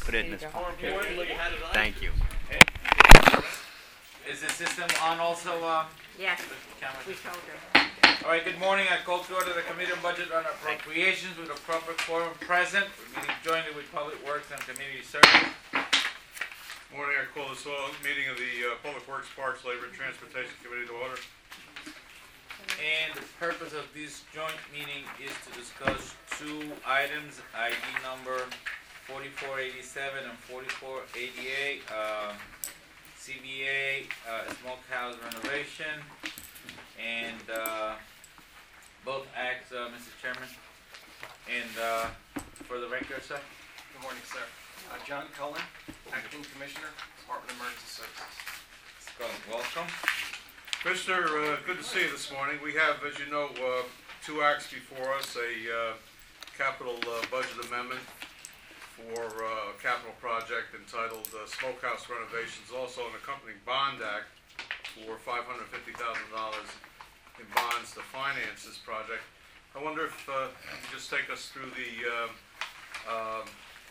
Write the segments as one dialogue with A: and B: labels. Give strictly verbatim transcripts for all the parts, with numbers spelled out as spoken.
A: put it in this pocket. Thank you.
B: Is the system on also? Uh,
C: Yes,
B: camera?
C: we told her.
B: All right, good morning. I call to order the Committee on Budget and Appropriations with a proper quorum present. We're meeting jointly with Public Works and Community Service.
D: Morning, I call this uh, meeting of the uh, Public Works, Parks, Labor, and Transportation Committee to order.
B: And the purpose of this joint meeting is to discuss two items, I D number forty-four eighty-seven and forty-four eighty-eight, uh, C B A, uh, smokehouse renovation, and uh, both acts, uh, Mister Chairman. And uh, for the record, sir.
E: Good morning, sir. Uh, John Cullen, Acting Commissioner, Department of Emergency Services.
B: Cullen, welcome.
D: Commissioner, uh, good to see you this morning. We have, as you know, uh, two acts before us, a uh, capital uh, budget amendment for uh, a capital project entitled uh, Smokehouse Renovations, also an accompanying bond act for five hundred fifty thousand dollars in bonds to finance this project. I wonder if uh, you could just take us through the uh, uh,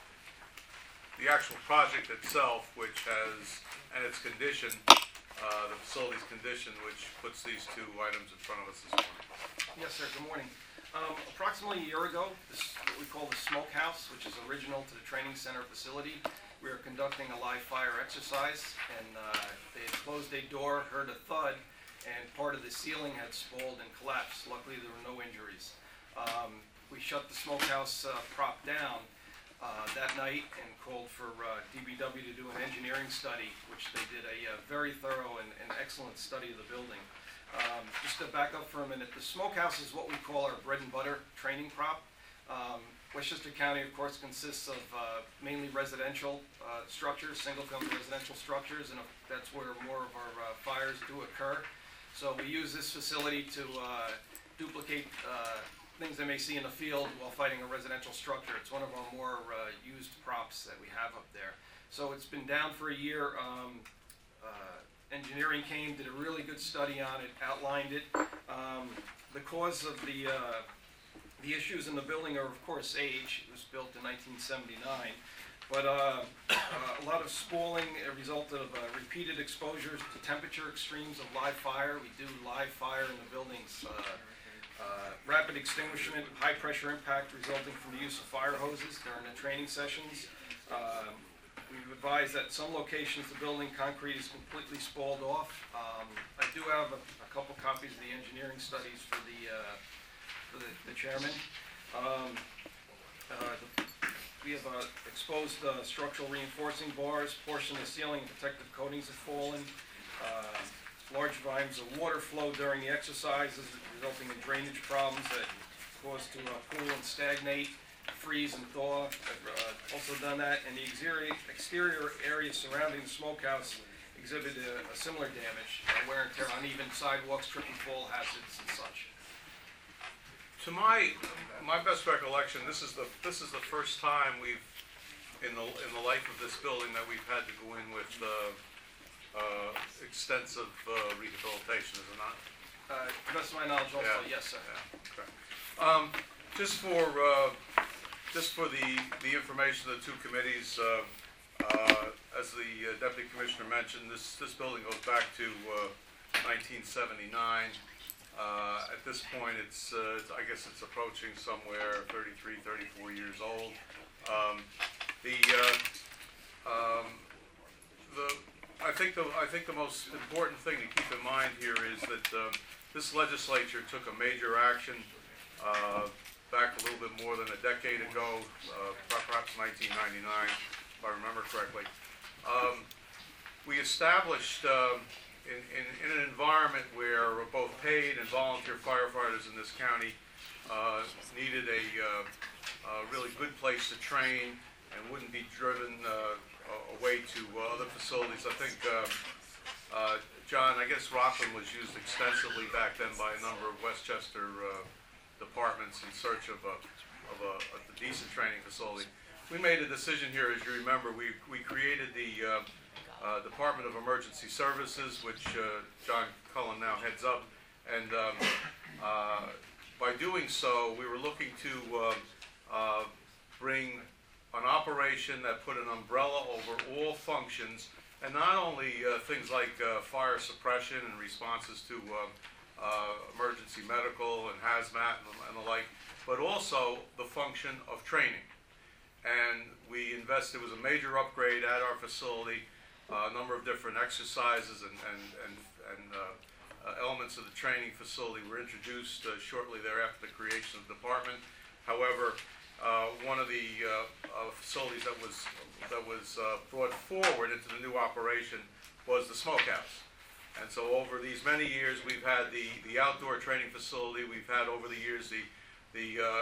D: the actual project itself, which has, and its condition, Uh, the facility's condition, which puts these two items in front of us this morning.
E: Yes, sir. Good morning. Um, approximately a year ago, this what we call the Smokehouse, which is original to the training center facility, we were conducting a live fire exercise, and uh, they had closed a door, heard a thud, and part of the ceiling had spalled and collapsed. Luckily, there were no injuries. Um, we shut the Smokehouse uh, prop down uh, that night and called for uh, D B W to do an engineering study, which they did a uh, very thorough and, and excellent study of the building. Um, just to back up for a minute, the Smokehouse is what we call our bread and butter training prop. Um, Westchester County, of course, consists of uh, mainly residential uh, structures, single-family residential structures, and uh, that's where more of our uh, fires do occur. So we use this facility to uh, duplicate uh, things they may see in the field while fighting a residential structure. It's one of our more uh, used props that we have up there. So it's been down for a year. Um, uh, engineering came, did a really good study on it, outlined it. Um, the cause of the uh, the issues in the building are, of course, age. It was built in nineteen seventy-nine. But uh, uh, a lot of spalling a result of uh, repeated exposures to temperature extremes of live fire. We do live fire in the buildings. Uh, Uh, rapid extinguishment, high pressure impact resulting from the use of fire hoses during the training sessions. Uh, we've advised that some locations the building concrete is completely spalled off. Um, I do have a, a couple copies of the engineering studies for the uh, for the, the chairman. Um, uh, the, we have uh, exposed uh, structural reinforcing bars, portion of the ceiling and protective coatings have fallen. Uh, Large volumes of water flow during the exercises, resulting in drainage problems that cause to uh, pool and stagnate, freeze and thaw. I've uh, also done that, and the exterior, exterior areas surrounding the smokehouse exhibit a, a similar damage, uh, wear and tear, uneven sidewalks, trip and fall hazards, and such.
D: To my my best recollection, this is the this is the first time we've in the in the life of this building that we've had to go in with Uh, Uh, extensive uh, rehabilitation, is it not?
E: Uh, to the best of my knowledge, also,
D: Yeah.
E: yes, sir.
D: Yeah. Okay. Um, just for uh, just for the the information of the two committees, uh, uh, as the uh, deputy commissioner mentioned, this this building goes back to uh, nineteen seventy-nine. Uh, at this point, it's uh, I guess it's approaching somewhere thirty-three, thirty-four years old. Um, the uh, um, the I think the I think the most important thing to keep in mind here is that um, this legislature took a major action uh, back a little bit more than a decade ago, uh, perhaps nineteen ninety-nine, if I remember correctly. Um, we established um, in, in, in an environment where both paid and volunteer firefighters in this county uh, needed a, uh, a really good place to train and wouldn't be driven uh, away to uh, other facilities. I think, um, uh, John, I guess Rockland was used extensively back then by a number of Westchester uh, departments in search of a, of a, a decent training facility. We made a decision here, as you remember, we, we created the uh, uh, Department of Emergency Services, which uh, John Cullen now heads up, and um, uh, by doing so, we were looking to uh, uh, bring an operating operation that put an umbrella over all functions, and not only uh, things like uh, fire suppression and responses to uh, uh, emergency medical and hazmat and, and the like, but also the function of training. And we invested, it was a major upgrade at our facility, uh, a number of different exercises and, and, and, and uh, uh, elements of the training facility were introduced uh, shortly thereafter the creation of the department. However, uh, one of the uh, uh, facilities that was, that was uh, brought forward into the new operation was the smokehouse. And so over these many years, we've had the, the outdoor training facility, we've had over the years the, the uh,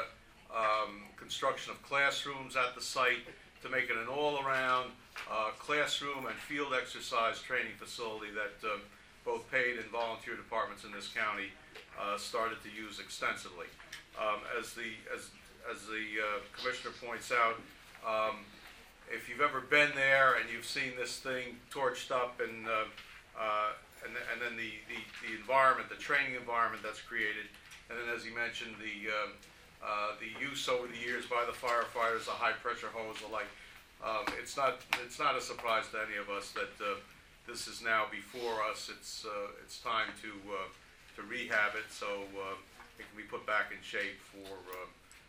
D: um, construction of classrooms at the site to make it an all-around uh, classroom and field exercise training facility that uh, both paid and volunteer departments in this county uh, started to use extensively. Um, as the as as the uh, commissioner points out, um, if you've ever been there and you've seen this thing torched up and uh, uh, and, and then the, the the environment, the training environment that's created, and then as he mentioned, the uh, uh, the use over the years by the firefighters, the high pressure hose, the like. Um, it's not it's not a surprise to any of us that uh, this is now before us. It's uh, it's time to uh, to rehab it so uh, it can be put back in shape for uh,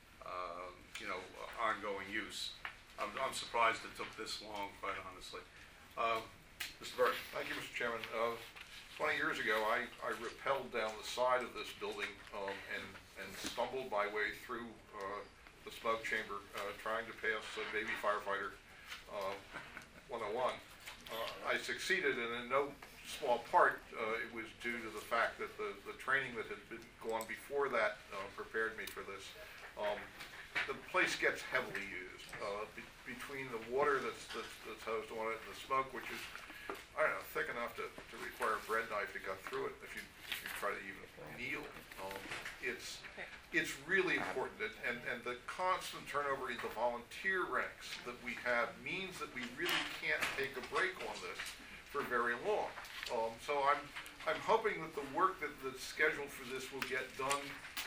D: uh, you know ongoing use. I'm, I'm surprised it took this long, quite honestly. Uh, Mister Burke.
C: Thank you, Mister Chairman. Uh, twenty years ago, I, I rappelled down the side of this building um, and, and stumbled my way through uh, the smoke chamber uh, trying to pass a baby firefighter uh, one oh one. Uh, I succeeded, and in no small part, uh, it was due to the fact that the, the training that had been gone before that uh, prepared me for this. Um, the place gets heavily used uh, be, between the water that's, that's, that's hosed on it and the smoke, which is, I don't know, thick enough to, to require a bread knife to cut through it if you, if you try to even kneel. Um, it's, it's really important, and, and, and the constant turnover in the volunteer ranks that we have means that we really can't take a break on this for very long. Um, so I'm, I'm hoping that the work that, that's scheduled for this will get done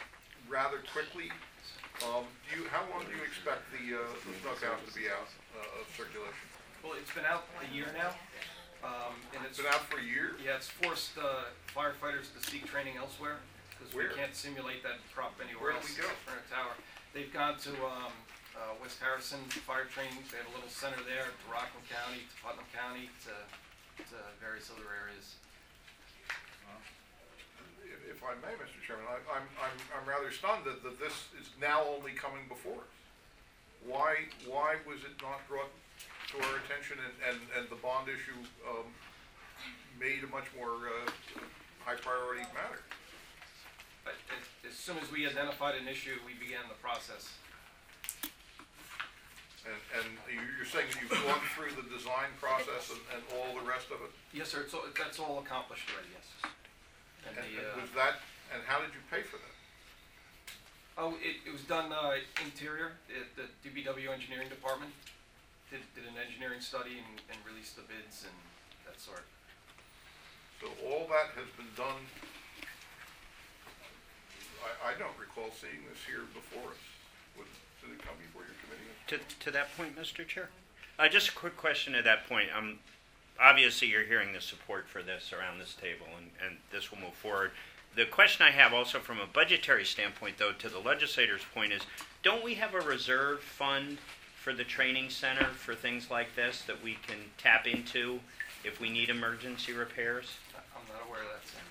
C: rather quickly. Um, do you, how long do you expect the, uh, the smokehouse to be out uh, of circulation?
E: Well, it's been out a year now, um, and
C: It's
E: it's,
C: been out for a year?
E: yeah, it's forced uh, firefighters to seek training elsewhere, because we
C: Where?
E: can't simulate that prop anywhere
C: Where do
E: else.
C: we go?
E: For a tower. They've gone to um, uh, West Harrison Fire Training, they have a little center there, to Rockland County, to Putnam County, to, to various other areas.
C: If, if I may, Mister Chairman, I, I'm, I'm, I'm rather stunned that, that this is now only coming before us. Why, why was it not brought to our attention and, and, and the bond issue um, made a much more uh, high priority matter?
E: But as, as soon as we identified an issue, we began the process.
C: And, and you- you're saying that you've gone through the design process and, and all the rest of it?
E: Yes, sir, it's all, that's all accomplished already, yes. And
C: And,
E: the,
C: and
E: uh,
C: was that, and how did you pay for that?
E: oh, it, it was done, uh, interior, it, the D B W engineering department did, did an engineering study and, and released the bids and that sort.
C: So all that has been done. I, I don't recall seeing this here before us. Would, did it come before your committee?
A: To, to that point, Mister Chair? Uh, just a quick question at that point. Um, obviously, you're hearing the support for this around this table, and, and this will move forward. The question I have also from a budgetary standpoint, though, to the legislator's point is, don't we have a reserve fund for the training center for things like this that we can tap into if we need emergency repairs?
E: I- I'm not aware of that, sir.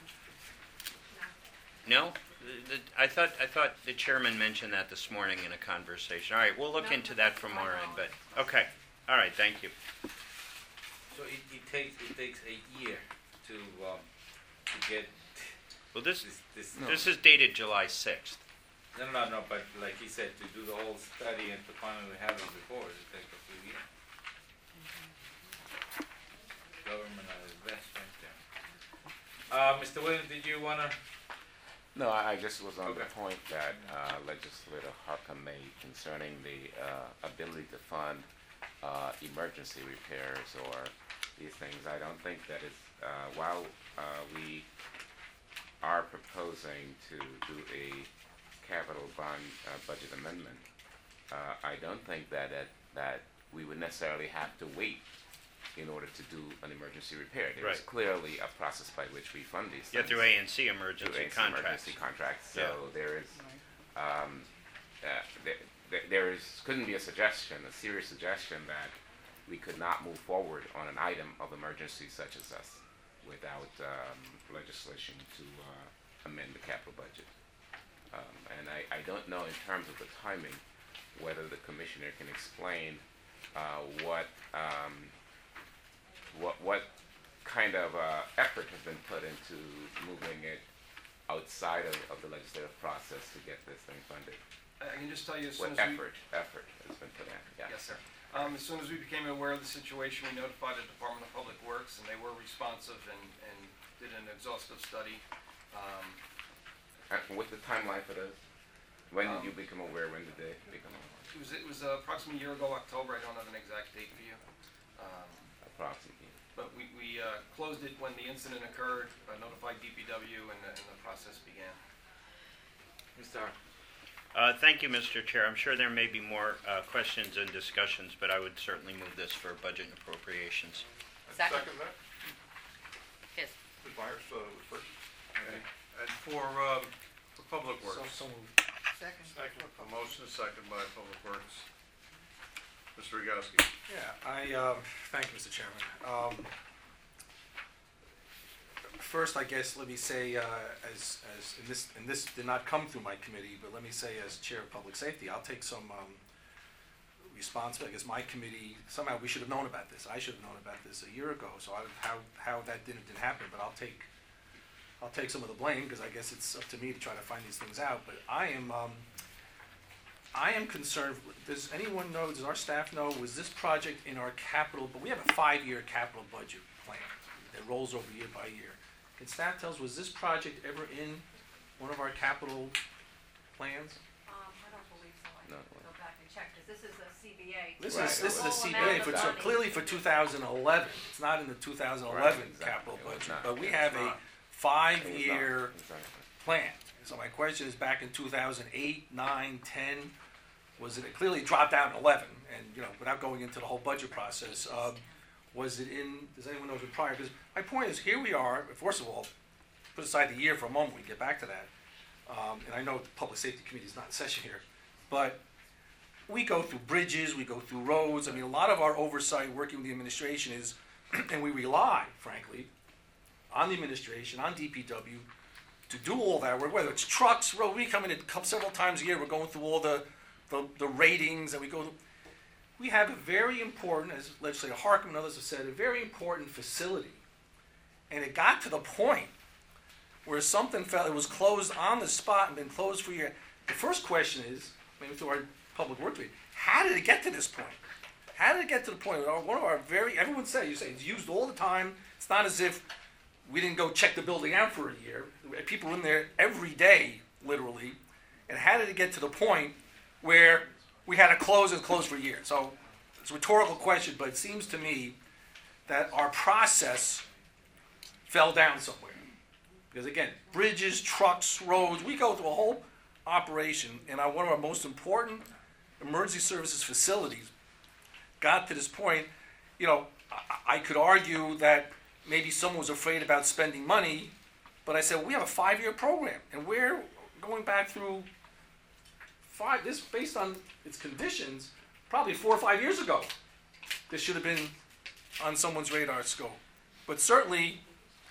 A: No? The, the, I thought I thought the chairman mentioned that this morning in a conversation. All right, we'll look into that from our end, but, okay. All right, thank you.
B: So it, it takes, it takes a year to, um, to get
A: Well, this,
B: this, this.
A: this is dated July sixth.
B: No, no, no, but like he said, to do the whole study and to finally have it before, it takes a few years. Government at its best right there. Uh, Mister Williams, did you wanna?
F: No, I I just was on the
B: Okay.
F: point that uh, Legislator Harcum made concerning the uh, ability to fund uh, emergency repairs or these things. I don't think that it's, uh, while uh, we are proposing to do a capital bond uh, budget amendment, uh, I don't think that it, that we would necessarily have to wait in order to do an emergency repair. There is
A: Right.
F: clearly a process by which we fund these
A: Yeah,
F: things.
A: through A N C
F: Through
A: emergency
F: ex-
A: contracts.
F: emergency contracts. So
A: Yeah.
F: there is, um, uh, there, there- there is, couldn't be a suggestion, a serious suggestion that we could not move forward on an item of emergency such as this without um, legislation to uh, amend the capital budget. Um, and I, I don't know in terms of the timing whether the commissioner can explain uh, what um, what what kind of uh, effort has been put into moving it outside of, of the legislative process to get this thing funded.
E: I can just tell you as soon
F: What
E: as we...
F: effort effort has been put in? Yeah.
E: Yes, sir. Um, as soon as we became aware of the situation, we notified the Department of Public Works, and they were responsive and, and did an exhaustive study. Um,
F: And what's the timeline for this? When did
E: Um,
F: you become aware? When did they become aware?
E: it was, it was uh, approximately a year ago, October. I don't have an exact date for you. Um,
F: Approximately.
E: but we, we uh, closed it when the incident occurred, uh, notified D P W, and the, and the process began.
B: Mister Hart.
A: Uh, thank you, Mister Chair. I'm sure there may be more uh, questions and discussions, but I would certainly move this for budget and appropriations.
C: Second
G: Second.
C: that?
G: Yes.
C: Miz Myers, uh, was first.
D: Okay. And for, um, for Public Works,
G: Second.
D: a motion is second by Public Works. Mister Yagowski.
H: Yeah, I, um, thank you, Mister Chairman. Um, First, I guess, let me say, uh, as, as, and this, and this did not come through my committee, but let me say as Chair of Public Safety, I'll take some, um, responsibility. I guess my committee, somehow we should have known about this. I should have known about this a year ago, so I, how, how that didn't, didn't happen, but I'll take, I'll take some of the blame, because I guess it's up to me to try to find these things out, but I am, um, I am concerned, does anyone know, does our staff know, was this project in our capital, but we have a five-year capital budget plan that rolls over year by year. Can staff tell us, was this project ever in one of our capital plans?
I: Um, I don't believe so. I
F: No.
I: have to go back and check, because this is a C B A.
H: This
F: Right.
H: is, this is the
I: Full
H: C B
I: amount
H: A,
I: of
H: for, so
I: money.
H: clearly for two thousand eleven, it's not in the two thousand eleven
F: Right, exactly.
H: capital
F: It was
H: budget,
F: not.
H: but we
F: It's
H: have a
F: not. It was not.
H: five-year
F: Exactly.
H: plan. So my question is, back in two thousand eight, nine, ten, was it, it clearly dropped out in eleven, and, you know, without going into the whole budget process, um, was it in, does anyone know if it prior? Because my point is, here we are, first of all, put aside the year for a moment, we can get back to that. Um, and I know the Public Safety Committee is not in session here, but we go through bridges, we go through roads. I mean, a lot of our oversight working with the administration is, and we rely, frankly, on the administration, on D P W, to do all that work, whether it's trucks, road, we come in a couple, several times a year, we're going through all the, the, the ratings, and we go, we have a very important, as Legislator Harkin and others have said, a very important facility. And it got to the point where something fell, it was closed on the spot and been closed for a year. The first question is, maybe through our public work week, how did it get to this point? How did it get to the point where one of our very, everyone said, you say it's used all the time. It's not as if we didn't go check the building out for a year. People were in there every day, literally. And how did it get to the point where we had to close and close for a year? So it's a rhetorical question, but it seems to me that our process fell down somewhere. Because again, bridges, trucks, roads, we go through a whole operation, and our, one of our most important emergency services facilities got to this point. You know, I, I could argue that maybe someone was afraid about spending money, but I said, well, we have a five-year program, and we're going back through five, this based on its conditions, probably four or five years ago. This should have been on someone's radar scope. But certainly,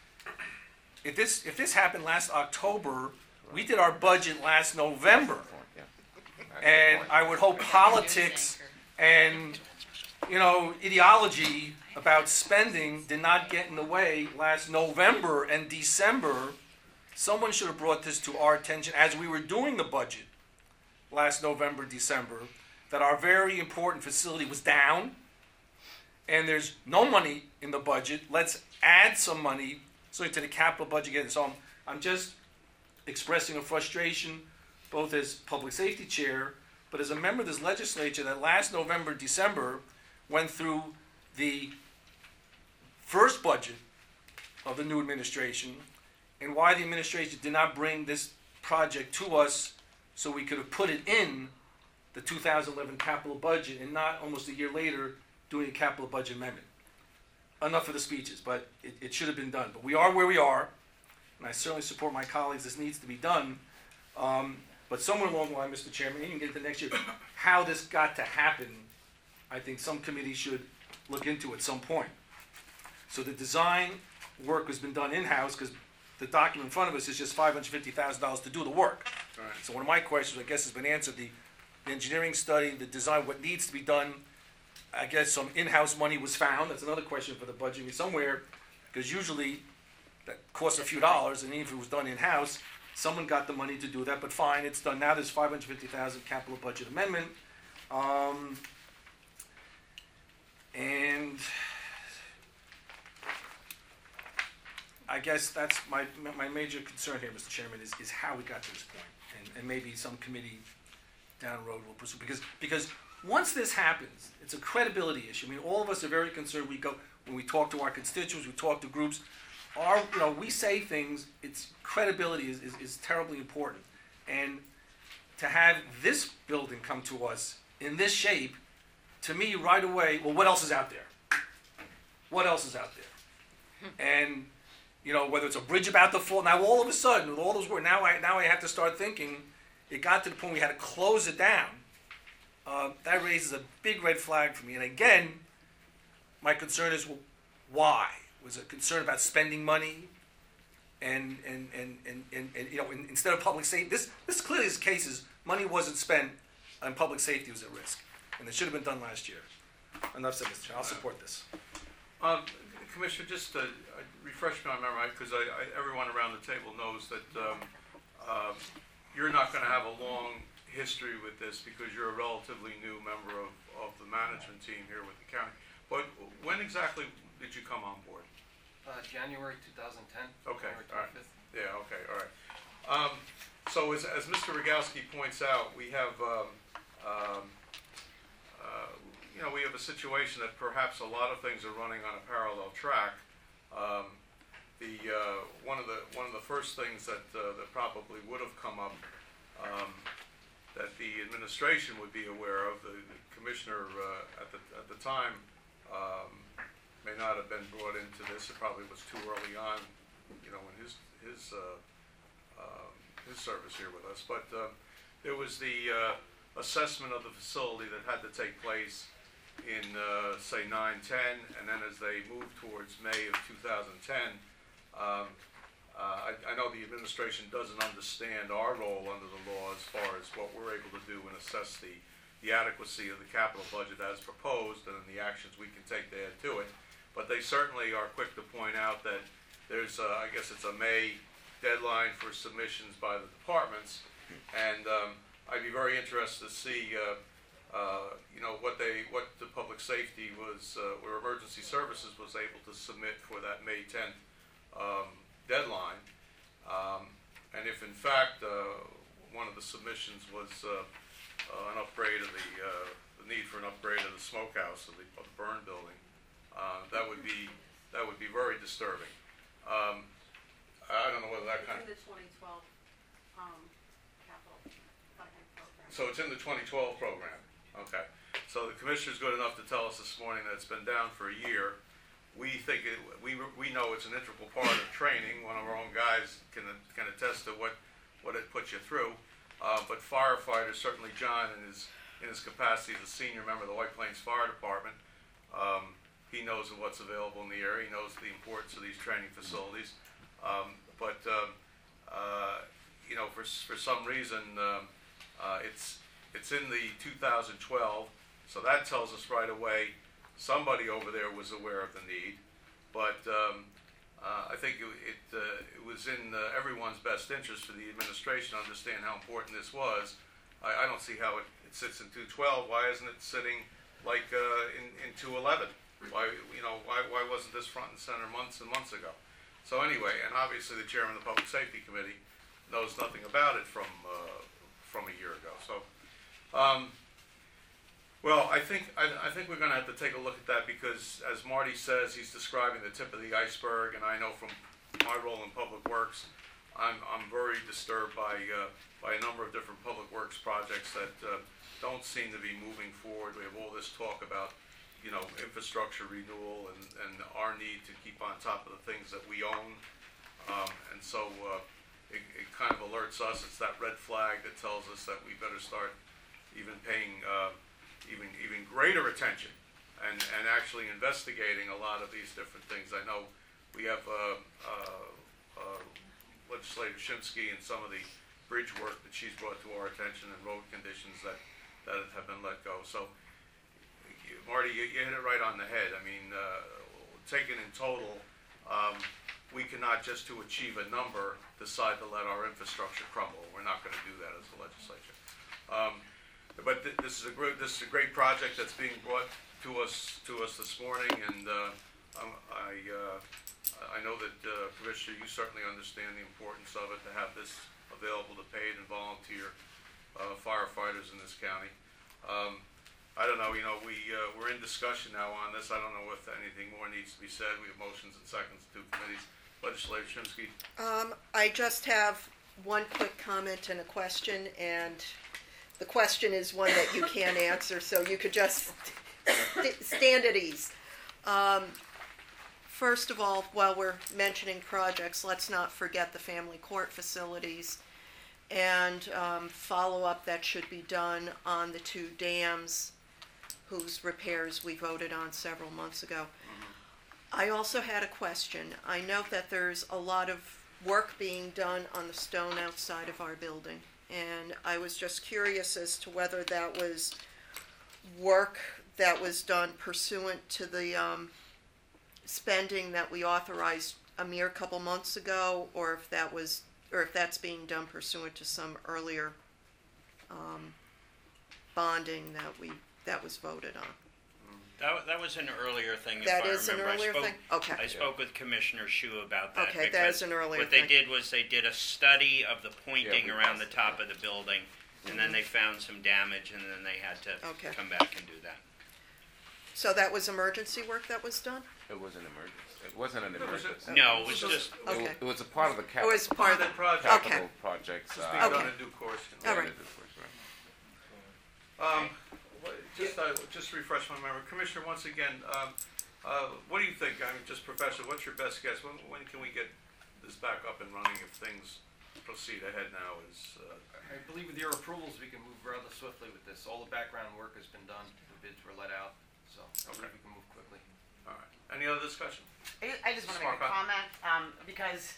H: if this, if this happened last October, we did our budget last November.
F: Yeah.
H: And I would hope politics and, you know, ideology about spending did not get in the way last November and December. Someone should have brought this to our attention as we were doing the budget last November, December, that our very important facility was down and there's no money in the budget. Let's add some money so to the capital budget again. So I'm, I'm just expressing a frustration, both as public safety chair, but as a member of this legislature that last November, December, went through the first budget of the new administration, and why the administration did not bring this project to us so we could have put it in the two thousand eleven capital budget and not almost a year later doing a capital budget amendment. Enough of the speeches, but it, it should have been done. But we are where we are, and I certainly support my colleagues. This needs to be done. Um, but somewhere along the line, Mister Chairman, and you can get to next year, how this got to happen, I think some committee should look into at some point. So the design work has been done in-house because the document in front of us is just five hundred fifty thousand dollars to do the work.
D: Right.
H: So one of my questions, I guess, has been answered. The, the engineering study, the design, what needs to be done. I guess some in-house money was found. That's another question for the budget. I mean, somewhere, because usually that costs a few dollars, and even if it was done in-house, someone got the money to do that. But fine, it's done. Now there's five hundred fifty thousand dollars capital budget amendment. Um, and I guess that's my my major concern here, Mister Chairman, is, is how we got to this point. And, and maybe some committee down the road will pursue. Because, because once this happens, it's a credibility issue. I mean, all of us are very concerned. We go, when we talk to our constituents, we talk to groups, our, you know, we say things, it's credibility is, is, is terribly important. And to have this building come to us in this shape, to me, right away, well, what else is out there? What else is out there? And, you know, whether it's a bridge about to fall, now all of a sudden, with all those words, now I, now I have to start thinking, it got to the point we had to close it down. Uh, that raises a big red flag for me. And again, my concern is, well, why? Was it concern about spending money? And, and, and, and, and, and you know, in, instead of public safety, this, this clearly is cases, money wasn't spent and public safety was at risk. And it should have been done last year. Enough said, Mister Chair. I'll support this.
D: Um, Commissioner, just to uh, refresh my memory, because I, I, everyone around the table knows that um, uh, you're not going to have a long history with this because you're a relatively new member of, of the management team here with the county. But when exactly did you come on board?
E: Uh, January two thousand ten.
D: Okay,
E: January
D: all right.
E: twenty-fifth.
D: Yeah, okay, all right. Um, so as, as Mister Rogowski points out, we have, um, um, uh, you know, we have a situation that perhaps a lot of things are running on a parallel track. Um, the uh, one of the one of the first things that uh, that probably would have come up um, that the administration would be aware of, the, the commissioner uh, at the at the time um, may not have been brought into this. It probably was too early on, you know, in his his uh, uh, his service here with us. But uh, there was the uh, assessment of the facility that had to take place in uh, say nine ten, and then as they moved towards May of two thousand ten. Um, Uh, I, I know the administration doesn't understand our role under the law as far as what we're able to do and assess the, the adequacy of the capital budget as proposed and the actions we can take to add to it. But they certainly are quick to point out that there's, uh, I guess it's a May deadline for submissions by the departments. And um, I'd be very interested to see, uh, uh, you know, what they, what the public safety was, uh, or emergency services was able to submit for that May tenth um, deadline, um, and if in fact uh, one of the submissions was uh, uh, an upgrade of the, uh, the need for an upgrade of the smokehouse of the, of the burn building, uh, that would be that would be very disturbing. Um, I don't know whether that kind of.
I: It's in the twenty twelve um, capital funding program.
D: So it's in the twenty twelve program. Okay. So the commissioner's good enough to tell us this morning that it's been down for a year. We think it, we we know it's an integral part of training. One of our own guys can can attest to what what it puts you through. Uh, but firefighters, certainly John, in his in his capacity as a senior member of the White Plains Fire Department, um, he knows of what's available in the area. He knows the importance of these training facilities. Um, but um, uh, you know, for for some reason, um, uh, it's it's in the two thousand twelve. So that tells us right away. Somebody over there was aware of the need, but um, uh, I think it, it, uh, it was in uh, everyone's best interest for the administration to understand how important this was. I, I don't see how it, it sits in two twelve. Why isn't it sitting like uh, in, in two eleven? Why, you know, why, why wasn't this front and center months and months ago? So anyway, and obviously the chairman of the Public Safety Committee knows nothing about it from uh, from a year ago. So. Um, Well, I think I, I think we're going to have to take a look at that because, as Marty says, he's describing the tip of the iceberg, and I know from my role in Public Works, I'm I'm very disturbed by uh, by a number of different Public Works projects that uh, don't seem to be moving forward. We have all this talk about, you know, infrastructure renewal and, and our need to keep on top of the things that we own. Um, and so, uh, it, it kind of alerts us, it's that red flag that tells us that we better start even paying, uh, even, even greater attention and, and actually investigating a lot of these different things. I know we have, uh, uh, uh, Legislator Shimsky and some of the bridge work that she's brought to our attention and road conditions that, that have been let go. So, you, Marty, you, you hit it right on the head. I mean, uh, taken in total, um, we cannot just to achieve a number decide to let our infrastructure crumble. We're not going to do that as a legislature. Um, but th this is a great this is a great project that's being brought to us to us this morning, and uh, um, I uh, I know that uh, Commissioner, you certainly understand the importance of it to have this available to paid and volunteer uh, firefighters in this county. Um, I don't know, you know, we, uh, we're in discussion now on this. I don't know if anything more needs to be said. We have motions and seconds, two committees. Legislator Shimsky.
J: Um, I just have one quick comment and a question, and the question is one that you can't answer, so you could just st stand at ease. Um, first of all, while we're mentioning projects, let's not forget the family court facilities and um, follow-up that should be done on the two dams whose repairs we voted on several months ago. I also had a question. I note that there's a lot of work being done on the stone outside of our building, and I was just curious as to whether that was work that was done pursuant to the um, spending that we authorized a mere couple months ago, or if that was, or if that's being done pursuant to some earlier um, bonding that we that was voted on.
A: That, that was an earlier thing, if
J: That
A: I
J: is an
A: remember. I
J: earlier
A: spoke-
J: thing? Okay.
A: I spoke with Commissioner Shu about that.
J: Okay, that is
A: because
J: an earlier
A: What they
J: thing.
A: did was they did a study of the pointing
F: we
A: around the
F: passed
A: top of the building, and then they found some damage, and then they had to
J: Okay.
A: come back and do that.
J: So that was emergency work that was done?
F: It was an emergency. It wasn't an
D: It was a-
F: emergency.
A: No, it was
D: So-
A: just,
F: It wa-
J: Okay.
F: It was a part of the
J: It
F: capital.
J: was part of the,
D: project.
J: Okay.
F: Capital projects.
D: It's
F: uh,
D: being done
J: Okay.
D: in due course. you
J: All
D: know.
J: right.
F: of course, right.
D: Um, what- just, uh, just refresh my memory. Commissioner, once again, um, uh, what do you think? I mean, just Professor, what's your best guess? When, when can we get this back up and running if things proceed ahead now? Is, uh,
E: I believe with your approvals, we can move rather swiftly with this. All the background work has been done, the bids were let out, so I believe we can move quickly.
D: all right. Any other discussion?
G: I I just want to make a
D: Mark, huh?
G: comment, um, because,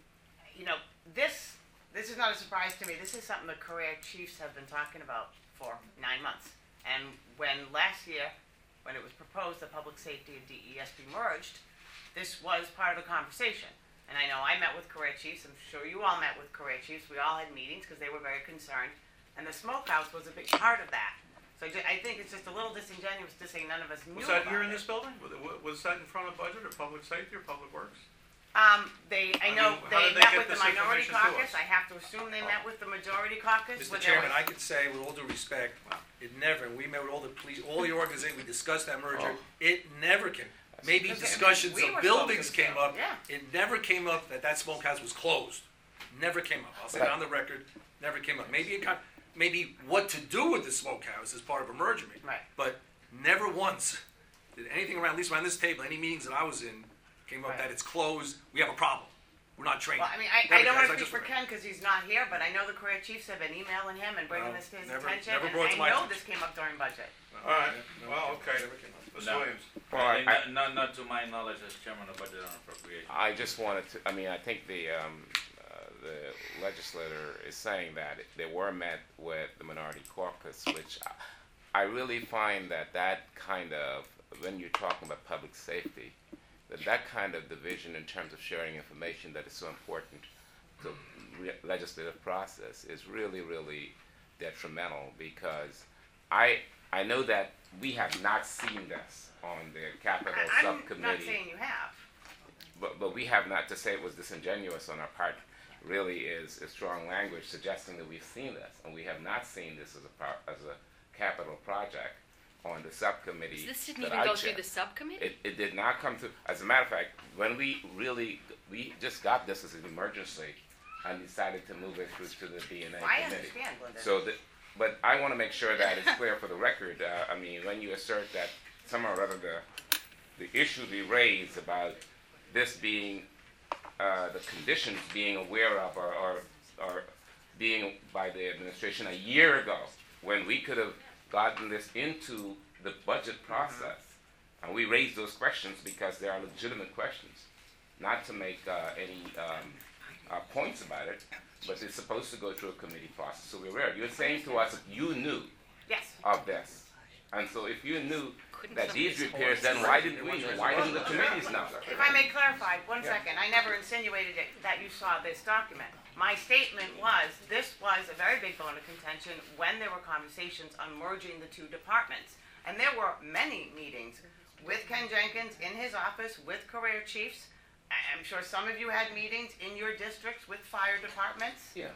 G: you know, this, this is not a surprise to me. This is something the career chiefs have been talking about for nine months. And when last year, when it was proposed that public safety and D E S be merged, this was part of the conversation. And I know I met with career chiefs, I'm sure you all met with career chiefs, we all had meetings because they were very concerned. And the smokehouse was a big part of that. So I ju- I think it's just a little disingenuous to say none of us knew
D: Was
G: about
D: that here in
G: it.
D: this building? Was it- Was that in front of budget or public safety or public works?
G: Um, they, I
D: I
G: know
D: mean, how
G: they
D: did they
G: met
D: get
G: with the
D: this
G: minority
D: information to
G: caucus,
D: us?
G: I have to assume they met with the majority caucus.
H: Mister
G: when there
H: Chairman,
G: was-
H: I could say with all due respect, it never, and we met with all the police, all the organizations, we discussed that merger,
F: Oh.
H: it never came. Maybe
G: Because, I mean,
H: discussions
G: we were
H: of buildings
G: spoken
H: came
G: to,
H: up,
G: yeah.
H: it never came up that that smokehouse was closed. Never came up, I'll say it on the record, never came up. Maybe it got, maybe what to do with the smokehouse as part of a merger meeting.
G: Right.
H: But never once did anything around, at least around this table, any meetings that I was in, came up
G: Right.
H: that it's closed, we have a problem. We're not trained.
G: Well, I mean, I, I
H: Never,
G: don't
H: guys,
G: wanna speak
H: just
G: for
H: remember.
G: Ken, cause he's not here, but I know the career chiefs have been emailing him and bringing
H: No,
G: this to his
H: never-
G: attention,
H: never
G: and
H: brought it
G: I
H: to my
G: know
H: attention.
G: this came up during budget.
D: All right,
H: Never
D: well,
H: came up,
D: okay.
H: never came up.
D: Mister
B: No.
D: Williams?
F: Well, I-
B: Not, not, not to my knowledge as chairman of budget and appropriation.
F: I just wanted to, I mean, I think the, um, uh, the legislator is saying that they were met with the minority caucus, which I, I really find that that kind of, when you're talking about public safety, that that kind of division in terms of sharing information that is so important to re- legislative process is really, really detrimental, because I, I know that we have not seen this on the capital
G: I, I'm
F: subcommittee.
G: not saying you have.
F: But, but we have not, to say it was disingenuous on our part really is, is strong language suggesting that we've seen this, and we have not seen this as a, par- as a capital project on the subcommittee.
K: This didn't
F: that
K: even
F: I
K: go
F: chaired.
K: through the subcommittee?
F: It, it did not come to, as a matter of fact, when we really, we just got this as an emergency and decided to move it through to the D N A
G: I
F: committee.
G: understand, Linda.
F: So the, but I want to make sure that it's clear for the record. Uh, I mean, when you assert that somehow or other the, the issue we raised about this being, uh, the conditions being aware of or, or, or being by the administration a year ago, when we could have gotten this into the budget process, and we raised those questions because they are legitimate questions, not to make uh, any um, uh, points about it, but it's supposed to go through a committee process. So we're aware. You're saying to us that you knew
G: Yes.
F: of this, and so if you knew that these repairs, then why didn't we know? Why didn't the committees know?
G: If I may clarify, one
F: Yeah.
G: second, I never insinuated it, that you saw this document. My statement was, this was a very big bone of contention when there were conversations on merging the two departments. And there were many meetings with Ken Jenkins in his office, with career chiefs. I- I'm sure some of you had meetings in your districts with fire departments.
F: Yeah.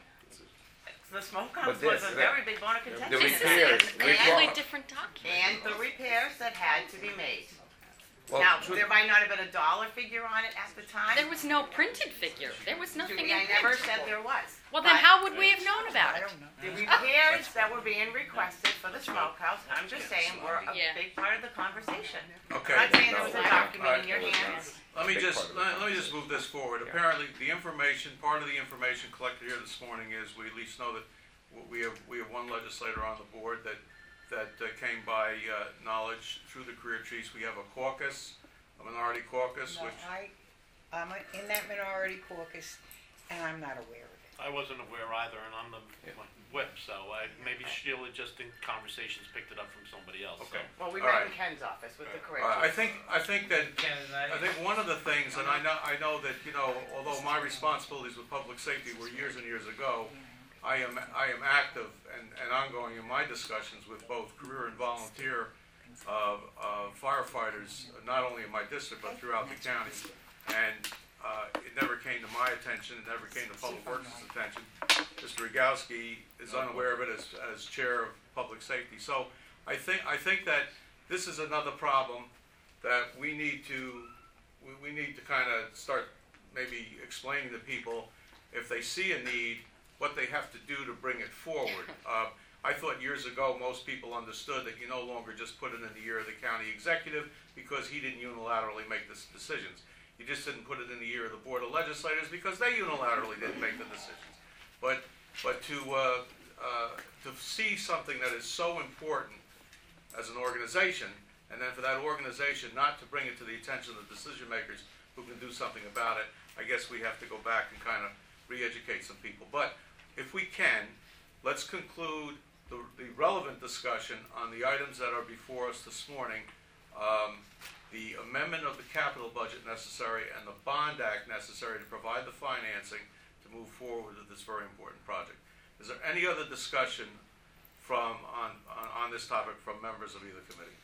G: The smoke
F: But
G: house
F: this-
G: was a
F: that-
G: very big bone of contention.
F: The
G: in that.
F: repairs,
G: And-
F: we
G: and-
F: brought-
I: different document.
G: And the repairs that had to be made.
F: Well,
G: Now,
F: truth-
G: there might not have been a dollar figure on it at the time.
I: There was no printed figure. There was nothing
G: Judy,
I: in
G: I
I: print.
G: never said there was.
I: Well, then
G: But
I: how would we have known about it?
G: the repairs that were being requested for the smokehouse, I'm just saying, were a
I: Yeah.
G: big part of the conversation.
D: Okay.
G: I'm not saying there was a
F: No,
G: document in your
F: I- I-
G: hands.
D: Let me
F: Big
D: just,
F: part of it.
D: let let me just move this forward.
F: Yeah.
D: Apparently, the information, part of the information collected here this morning is we at least know that w- we have, we have one legislator on the board that, that uh, came by uh, knowledge through the career chiefs. We have a caucus, a minority caucus,
K: No,
D: which,
K: I, I'm in that minority caucus, and I'm not aware of it.
L: I wasn't aware either, and I'm the
F: Yeah.
L: whip, so I, maybe Sheila just in conversations picked it up from somebody else. so.
D: Okay.
G: Well, we
D: All
G: met
D: right.
G: in Ken's office with the career
D: uh, I
G: chief.
D: think, I think that
B: Ken and I-
D: I think one of the things, and I know, I know that, you know, although my responsibilities with public safety were years and years ago, I am, I am active and, and ongoing in my discussions with both career and volunteer uh, uh, firefighters, not only in my district, but throughout the county. And uh, it never came to my attention, it never came to Public Works' attention. Mister Rogowski is unaware of it as, as chair of public safety. So I think, I think that this is another problem that we need to, we, we need to kind of start maybe explaining to people, if they see a need, what they have to do to bring it forward. Uh, I thought years ago, most people understood that you no longer just put it in the ear of the county executive because he didn't unilaterally make the decisions. You just didn't put it in the ear of the Board of Legislators because they unilaterally didn't make the decisions. But, but to, uh, uh, to see something that is so important as an organization, and then for that organization not to bring it to the attention of the decision makers who can do something about it, I guess we have to go back and kind of re-educate some people. But if we can, let's conclude the, the relevant discussion on the items that are before us this morning. Um, the amendment of the capital budget necessary and the bond act necessary to provide the financing to move forward with this very important project. Is there any other discussion from, on, on, on this topic from members of either committee?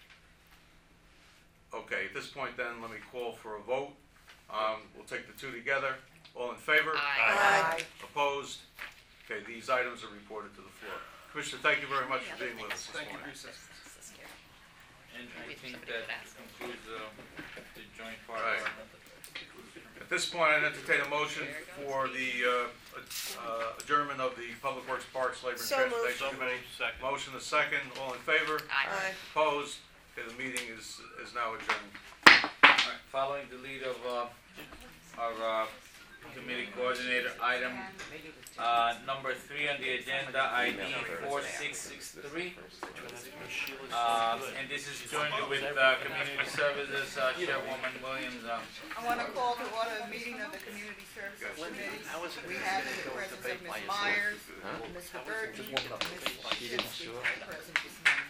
D: Okay, at this point then, let me call for a vote. Um, we'll take the two together. All in favor?
J: Aye.
D: Opposed? Okay, these items are reported to the floor. Commissioner, thank you very much for being with us this
E: Thank you for
D: morning.
E: your assistance.
B: And I think that concludes uh, the joint part
D: Right.
B: of our.
D: At this point, I entertain a motion for the uh, uh, adjournment of the Public Works, Parks, Labor and
J: So moved.
D: Transportation
L: So
D: Committee.
L: moved, second.
D: Motion is second. All in favor?
J: Aye.
D: Opposed? Okay, the meeting is, is now adjourned.
B: Alright, following the lead of uh, our uh, committee coordinator, item uh, number three on the agenda, I D four six six three. Uh, and this is jointly with uh, Community Services uh, Chairwoman Williams. Um,
K: I want to call to order a meeting of the Community Services Committee. We have in the presence of Miz Myers, Mister Burton, Miz Shinsky, present this morning.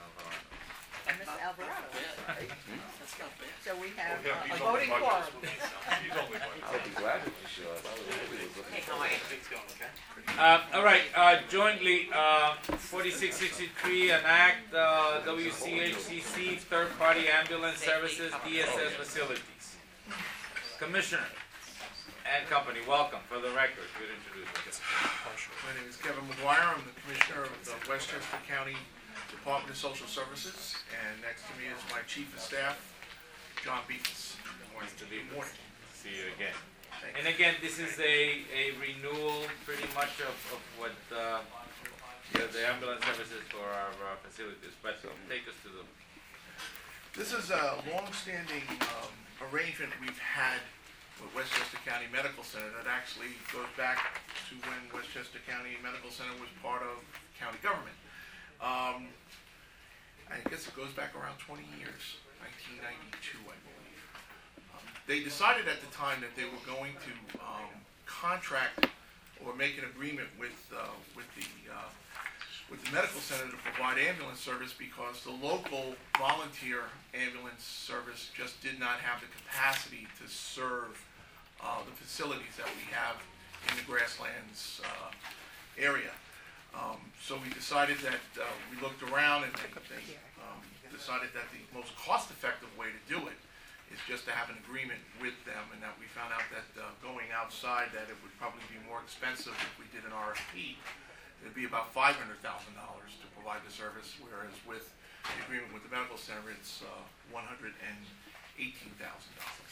K: And Miz Alvarado. So we have uh, a voting quorum.
F: I would be glad if you showed up.
G: Hey, how are you?
B: Uh, all right, uh, jointly, uh, forty-six sixty-three, an act, uh, W C H C C, third-party ambulance services, D S S facilities. Commissioner and company, welcome. For the record, you introduce yourself.
M: My name is Kevin McGuire. I'm the Commissioner of the Westchester County Department of Social Services, and next to me is my Chief of Staff, John Beefus.
B: Nice to be
M: Good morning.
B: See you again.
M: Thank
B: And again, this is a, a renewal pretty much of, of what uh, the, the ambulance services for our, uh, facilities, but take us to the,
M: This is a long-standing um, arrangement we've had with Westchester County Medical Center that actually goes back to when Westchester County Medical Center was part of county government. Um, I guess it goes back around twenty years, nineteen ninety-two, I believe. Um, They decided at the time that they were going to um, contract or make an agreement with, uh, with the uh, with the medical center to provide ambulance service because the local volunteer ambulance service just did not have the capacity to serve uh, the facilities that we have in the Grasslands uh, area. Um, so we decided that, uh, we looked around and they, they um, decided that the most cost-effective way to do it is just to have an agreement with them, and that we found out that uh, going outside, that it would probably be more expensive if we did an R F P. It'd be about five hundred thousand dollars to provide the service, whereas with the agreement with the medical center, it's uh, one hundred eighteen thousand dollars.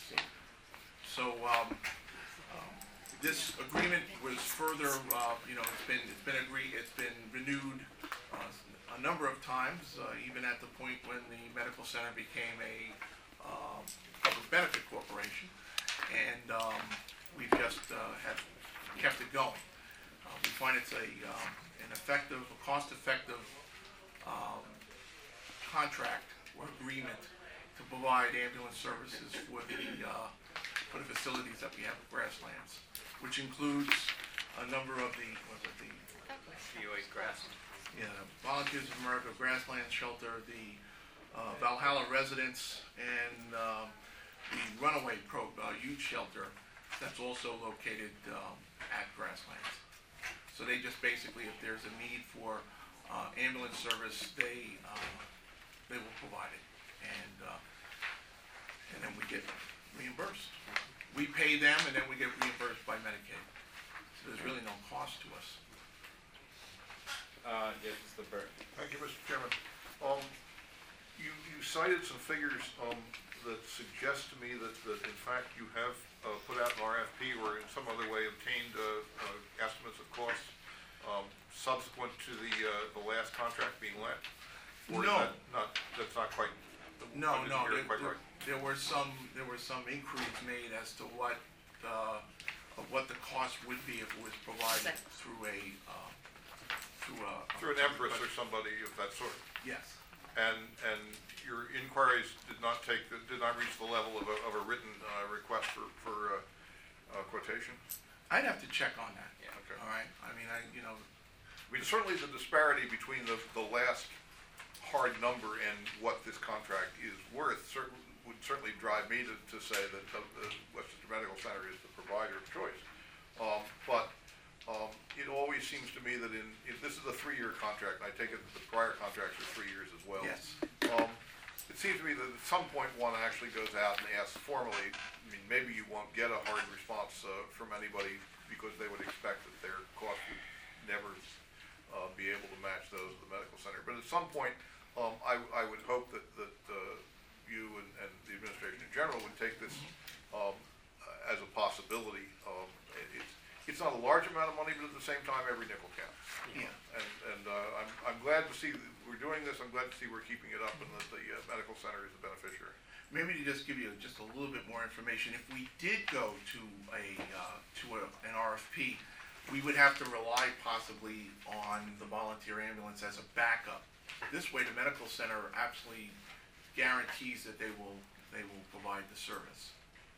M: So um, um, this agreement was further, uh, you know, it's been it's been agreed, it's been renewed uh, a number of times, uh, even at the point when the medical center became a uh, public benefit corporation, and um, we've just uh, have kept it going. Uh, we find it's a, um, an effective, a cost-effective um, contract or agreement to provide ambulance services for the, uh, for the facilities that we have at Grasslands, which includes a number of the, what's it, the
L: C O A Grassland.
M: yeah, Volunteers of America Grasslands Shelter, the uh, Valhalla Residence, and um, the Runaway Pro uh, Youth Shelter that's also located um, at Grasslands. So they just basically, if there's a need for uh, ambulance service, they uh, they will provide it, and uh, and then we get reimbursed. We pay them, and then we get reimbursed by Medicaid. So there's really no cost to us.
B: uh, yes, Mister Burke.
C: Thank you, Mister Chairman. Um, you, you cited some figures, um, that suggest to me that, that in fact you have, uh, put out an R F P or in some other way obtained, uh, uh, estimates of costs, um, subsequent to the, uh, the last contract being let? Or is
M: No.
C: that not, that's not quite,
M: No,
C: I didn't
M: no,
C: hear
M: there,
C: it quite
M: there,
C: right.
M: there were some, there were some inquiries made as to what, uh, of what the cost would be if it was provided through a, uh, through a.
C: Through an Empress or somebody of that sort?
M: Yes.
C: And, and your inquiries did not take, did not reach the level of a, of a written, uh, request for, for, uh, uh, quotation?
M: I'd have to check on that.
B: Yeah.
C: Okay.
M: All right, I mean, I, you know,
C: I mean, certainly the disparity between the, the last hard number and what this contract is worth certain, would certainly drive me to, to say that the, the Westchester Medical Center is the provider of choice. Um, but, um, it always seems to me that in, if this is a three-year contract, and I take it that the prior contracts are three years as well.
M: yes.
C: Um, it seems to me that at some point one actually goes out and asks formally, I mean, maybe you won't get a hard response, uh, from anybody because they would expect that their cost would never, uh, be able to match those of the medical center. But at some point, um, I, I would hope that, that, uh, you and, and the administration in general would take this, um, uh, as a possibility. Um, it- it's, it's not a large amount of money, but at the same time, every nickel counts.
M: Yeah.
C: And, and, uh, I'm, I'm glad to see that we're doing this, I'm glad to see we're keeping it up and that the, uh, medical center is the beneficiary.
M: Maybe to just give you just a little bit more information, if we did go to a, uh, to a, an R F P, we would have to rely possibly on the volunteer ambulance as a backup. This way, the medical center absolutely guarantees that they will, they will provide the service.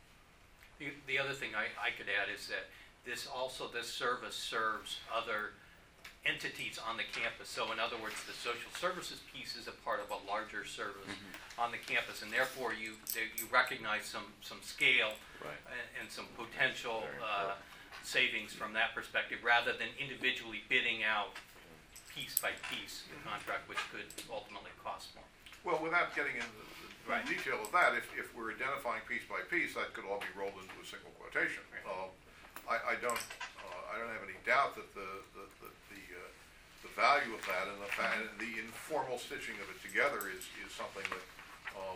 N: The, the other thing I, I could add is that this also, this service serves other entities on the campus. So in other words, the social services piece is a part of a larger service on the campus, and therefore you, there- you recognize some, some scale
F: Right.
N: and, and some potential,
F: Very
N: uh, savings from that perspective, rather than individually bidding out piece by piece the contract, which could ultimately cost more.
C: Well, without getting into the, the
N: Right.
C: detail of that, if, if we're identifying piece by piece, that could all be rolled into a single quotation.
N: Right.
C: Um, I, I don't, uh, I don't have any doubt that the, the, the, the, uh, the value of that and the fa- and the informal stitching of it together is, is something that, um,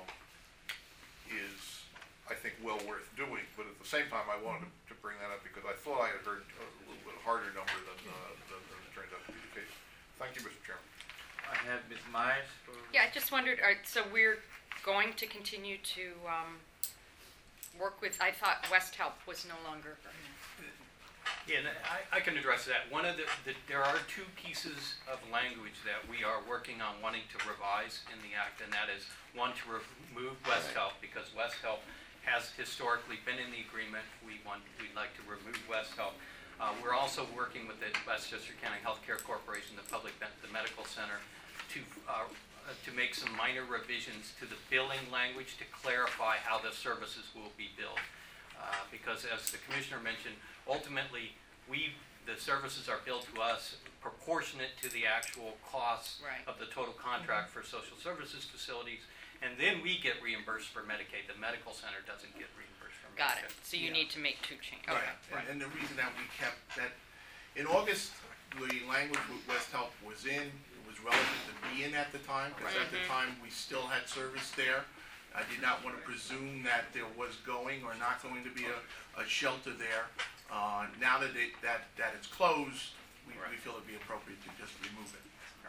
C: is, I think, well worth doing. But at the same time, I wanted to, to bring that up because I thought I had heard a little bit harder number than, uh, than, than it turns out to be the case. Thank you, Mister Chairman.
B: I have Miz Myers for.
I: Yeah, I just wondered, all right, so we're going to continue to um, work with, I thought West Help was no longer.
N: Yeah, and I, I can address that. One of the, the, there are two pieces of language that we are working on wanting to revise in the act, and that is one to remove West Help, because West Help has historically been in the agreement. We want, we'd like to remove West Help. Uh, we're also working with the Westchester County Healthcare Corporation, the public, the medical center, to uh, to make some minor revisions to the billing language to clarify how the services will be billed. Uh, because as the commissioner mentioned, ultimately, we, the services are billed to us proportionate to the actual costs
I: Right.
N: of the total contract for social services facilities, and then we get reimbursed for Medicaid. The medical center doesn't get reimbursed for Medicaid.
I: Got it. So you
M: Yeah.
I: need to make two changes.
M: Right,
I: Okay.
M: and, and the reason that we kept that, in August, the language with West Help was in, it was relevant to be in at the time, because at the time, we still had service there. I did not want to presume that there was going or not going to be a, a shelter there. Uh, now that it, that, that it's closed, we, we feel it'd be appropriate to just remove it.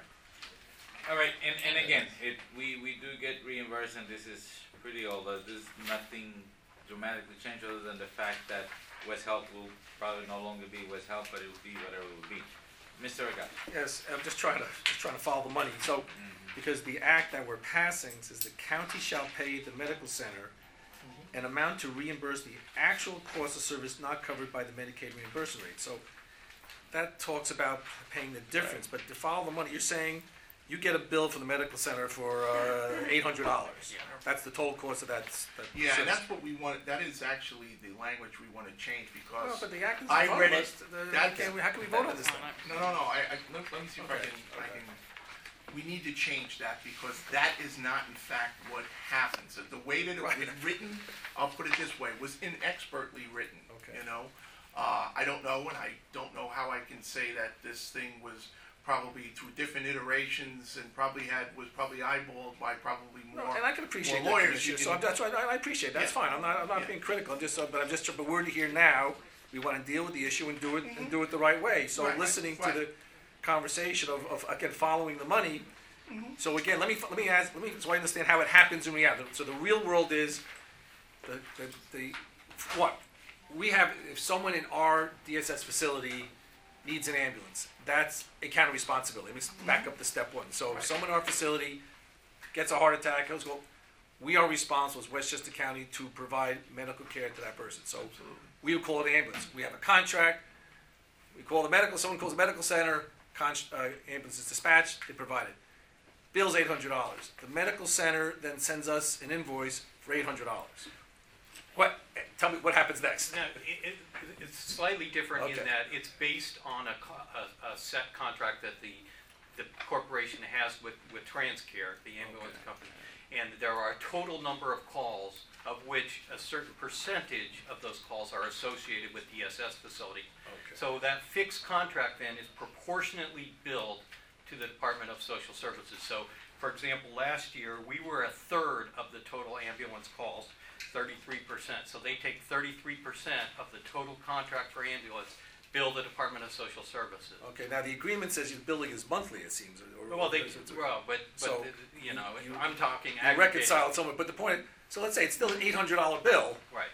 B: All right, and, and again, it, we, we do get reimbursed, and this is pretty old, uh, there's nothing dramatically changed other than the fact that West Help will probably no longer be West Help, but it will be whatever it will be. Mister Agat.
H: Yes, I'm just trying to, just trying to follow the money. So, because the act that we're passing says the county shall pay the medical center an amount to reimburse the actual cost of service not covered by the Medicaid reimbursement rate. So, that talks about paying the difference, but to follow the money, you're saying you get a bill from the medical center for uh, eight hundred dollars.
N: Yeah.
H: That's the total cost of that. s- that
M: Yeah, and
H: service.
M: that's what we want, that is actually the language we want to change,
H: Well,
M: because,
H: but the act is
M: I
H: in front
M: read
H: of
M: it.
H: us. The-
M: That's-
H: can we- How can we vote on this thing?
M: no, no, no, I, I, let, let me see if I
H: Okay,
M: can, I
H: okay.
M: can, we need to change that, because that is not in fact what happens. The way that it was
H: Right.
M: written, I'll put it this way, was inexpertly written,
H: Okay.
M: you know? Uh, I don't know, and I don't know how I can say that this thing was probably through different iterations and probably had, was probably eyeballed by probably
H: No,
M: more.
H: and I can appreciate
M: more
H: that,
M: lawyers,
H: Commissioner,
M: you
H: so
M: can-
H: I'm, that's why, I I appreciate, that. that's
M: Yeah.
H: fine, I'm not, I'm not
M: Yeah.
H: being critical, I'm just, uh, but I'm just, but we're here now, we wanna deal with the issue and do it, and do it the right way, so
M: Right, right,
H: listening to
M: right.
H: the conversation of, of, again, following the money, so again, let me, let me ask, let me, so I understand how it happens in reality, so the real world is, the, the, the, what? We have, if someone in our D S S facility needs an ambulance, that's a county responsibility. Let me s- back up to step one. So if someone in our facility gets a heart attack, goes, well, we are responsible as Westchester County to provide medical care to that person. So we would call it an ambulance. We have a contract, we call the medical, someone calls the medical center, con- uh, ambulance is dispatched, they provide it. Bill's eight hundred dollars. The medical center then sends us an invoice for eight hundred dollars. What, tell me what happens next?
N: No, it, it, it's slightly different in
H: Okay.
N: that it's based on a, co- a, a set contract that the, the corporation has with, with TransCare, the ambulance
H: Okay.
N: company. And there are a total number of calls, of which a certain percentage of those calls are associated with D S S facility.
H: Okay.
N: So that fixed contract then is proportionately billed to the Department of Social Services. So, for example, last year, we were a third of the total ambulance calls, thirty-three percent. So they take thirty-three percent of the total contract for ambulance, bill the Department of Social Services.
H: Okay, now the agreement says your billing is monthly, it seems. or- or-
N: Well, they,
H: or is it-
N: well, but,
H: So,
N: but, you know,
H: you-
N: I'm talking
H: You
N: aggregated.
H: reconcile it somewhere, but the point, so let's say it's still an eight hundred dollar bill.
N: Right.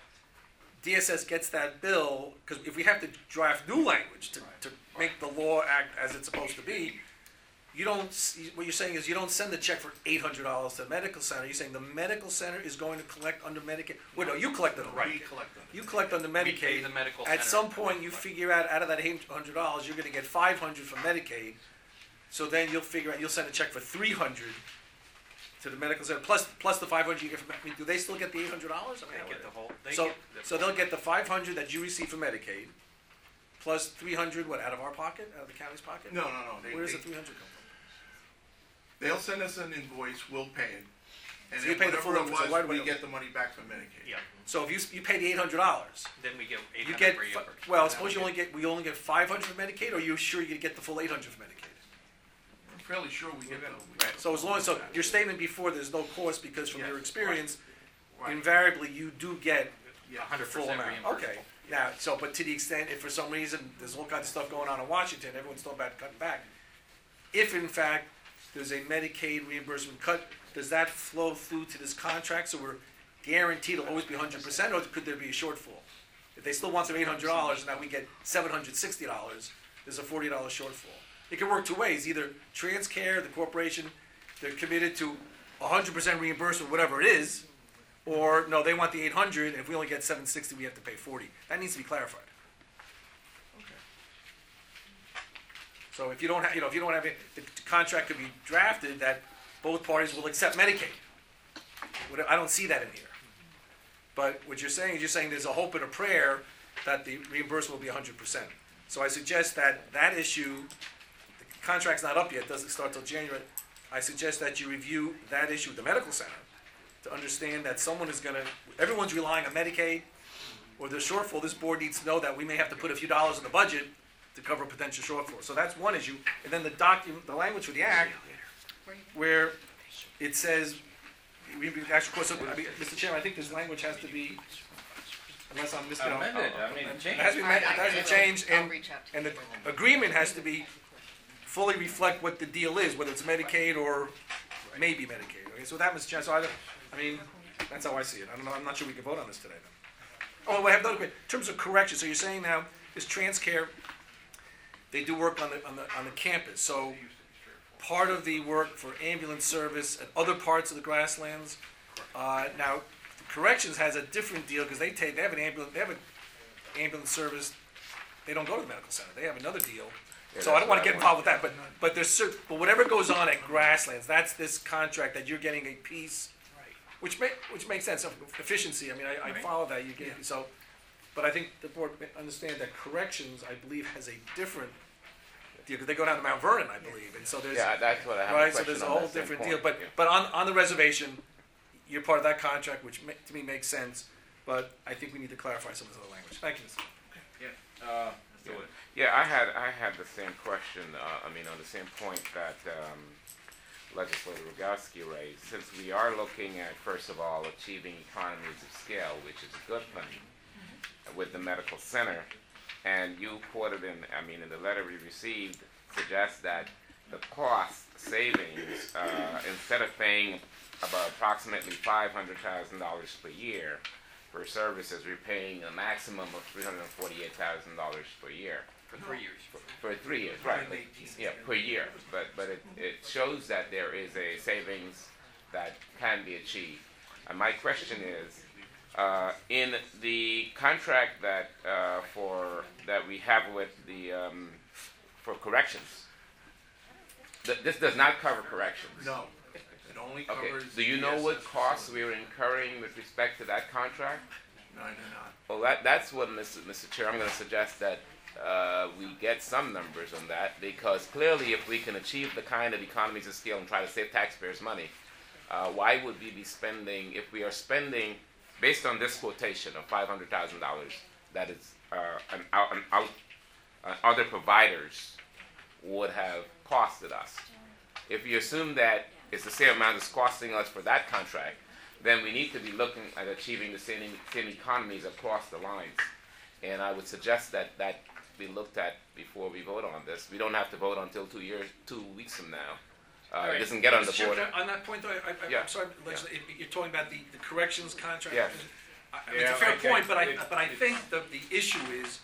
H: D S S gets that bill, because if we have to draft new language to, to make the law act as it's supposed to be, you don't, s- what you're saying is you don't send the check for eight hundred dollars to the medical center, you're saying the medical center is going to collect under Medicaid, well, no, you collect under
M: We
H: Medicaid.
M: collect them.
H: You collect under
N: We pay
H: Medicaid.
N: the medical
H: At
N: center.
H: some point, you figure out, out of that eight hundred dollars, you're gonna get five hundred from Medicaid, so then you'll figure out, you'll send a check for three hundred to the medical center, plus, plus the five hundred you get from, I mean, do they still get the eight hundred dollars?
N: They get the whole, they
H: So,
N: get the
H: so they'll get the five hundred that you receive from Medicaid, plus three hundred, what, out of our pocket, out of the county's pocket?
M: No, no, no, they,
H: Where does
M: they,
H: the three hundred come from?
M: they'll send us an invoice, we'll pay it. And
H: So you
M: then
H: pay the full
M: whatever it
H: invoice, so why
M: was,
H: do
M: we
H: we-
M: get the money back from Medicaid.
N: Yeah,
H: So if you, s- you pay the eight hundred dollars,
N: then we get eight
H: you
N: hundred
H: get,
N: for
H: fi-
N: reimbursement.
H: well, suppose you only get, we only get five hundred from Medicaid, or are you sure you get the full eight hundred from Medicaid?
M: I'm fairly sure we get the. we get the
H: So as long as,
M: full
H: so
M: back.
H: your statement before, there's no cost, because from your
M: Yes,
H: experience,
M: Right.
H: invariably, you do get
M: Yeah.
N: A hundred
H: the full
N: percent
H: amount.
N: reimbursable.
H: Okay, now, so, but to the extent, if for some reason, there's all kinds of stuff going on in Washington, everyone's talking about cutting back, if in fact there's a Medicaid reimbursement cut, does that flow through to this contract, so we're guaranteed it'll always be one hundred percent, or could there be a shortfall? If they still want their eight hundred dollars, and now we get seven hundred sixty dollars, there's a forty dollars shortfall. It can work two ways, either TransCare, the corporation, they're committed to one hundred percent reimbursement, whatever it is, or no, they want the eight hundred, and if we only get seven hundred sixty, we have to pay forty. That needs to be clarified. So if you don't have, you know, if you don't have it, the contract could be drafted that both parties will accept Medicaid. What- I don't see that in here. But what you're saying is you're saying there's a hope and a prayer that the reimbursement will be one hundred percent. So I suggest that that issue, the contract's not up yet, doesn't start till January. I suggest that you review that issue with the medical center to understand that someone is going to, everyone's relying on Medicaid, or there's shortfall. This board needs to know that we may have to put a few dollars in the budget to cover a potential shortfall. So that's one issue. And then the document, the language for the act, where it says, we actually, of course, I mean, Mister Chairman, I think this language has to be, unless I'm missing.
B: Amended, I mean,
H: It has to be amended, it has to be changed,
I: I'll
H: and,
I: reach out to
H: and the
I: you.
H: agreement has to be, fully reflect what the deal is, whether it's Medicaid or maybe Medicaid. Okay, so that, Mister Chairman, so I, I mean, that's how I see it. I don't know, I'm not sure we can vote on this today then. Oh, I have another question. In terms of correction, so you're saying now, this TransCare, they do work on the, on the, on the campus, so part of the work for ambulance service at other parts of the grasslands, uh, now, corrections has a different deal, because they take, they have an ambulance, they have an ambulance service, they don't go to the medical center, they have another deal.
F: Yeah,
H: So I don't wanna
F: that's
H: get
F: what
H: involved with that, but, but there's cer- but whatever goes on at grasslands, that's this contract that you're getting a piece, which make, which makes sense of efficiency, I mean, I, I follow that, you get, so, but I think the board may understand that corrections, I believe, has a different deal, because they go down to Mount Vernon, I believe, and so there's,
F: Yeah, that's what I have a
H: right, so
F: question
H: there's a
F: on
H: whole
F: that same
H: different
F: point,
H: deal, but,
F: yeah.
H: but on, on the reservation, you're part of that contract, which ma- to me makes sense, but I think we need to clarify some of the language. Thank you, Mister
B: Yeah, uh, Mister Wood.
F: Yeah, I had, I had the same question, uh, I mean, on the same point that, um, Legislator Rogowski raised. Since we are looking at, first of all, achieving economies of scale, which is a good thing, with the medical center, and you quoted in, I mean, in the letter we received, suggests that the cost savings, uh, instead of paying about approximately five hundred thousand dollars per year for services, we're paying a maximum of three hundred forty-eight thousand dollars per year.
N: For three years.
F: For three years, right, but- yeah, per year, but, but it, it shows that there is a savings that can be achieved. And my question is, uh, in the contract that, uh, for, that we have with the, um, for corrections, th- this does not cover corrections.
M: No, it only
F: Okay,
M: covers.
F: do you
M: the
F: know what
M: S S P.
F: costs we are incurring with respect to that contract?
M: No, I do not.
F: Well, that, that's what, Mister Mister Chair, I'm gonna suggest that, uh, we get some numbers on that, because clearly if we can achieve the kind of economies of scale and try to save taxpayers money, uh, why would we be spending, if we are spending, based on this quotation of five hundred thousand dollars, that is, uh, an out, an out, uh, other providers would have costed us. If you assume that it's the same amount it's costing us for that contract, then we need to be looking at achieving the same, same economies across the lines. And I would suggest that that be looked at before we vote on this. We don't have to vote until two years, two weeks from now. Uh, it doesn't get on the
H: Mister
F: board.
H: Chairman, on that point, though, I, I,
F: Yeah.
H: I'm sorry, legisla- if you're talking about the, the corrections contract.
F: Yes.
H: I, I mean, it's
B: Yeah,
H: a fair
B: okay.
H: point, but I,
B: It-
H: but I think the, the issue is,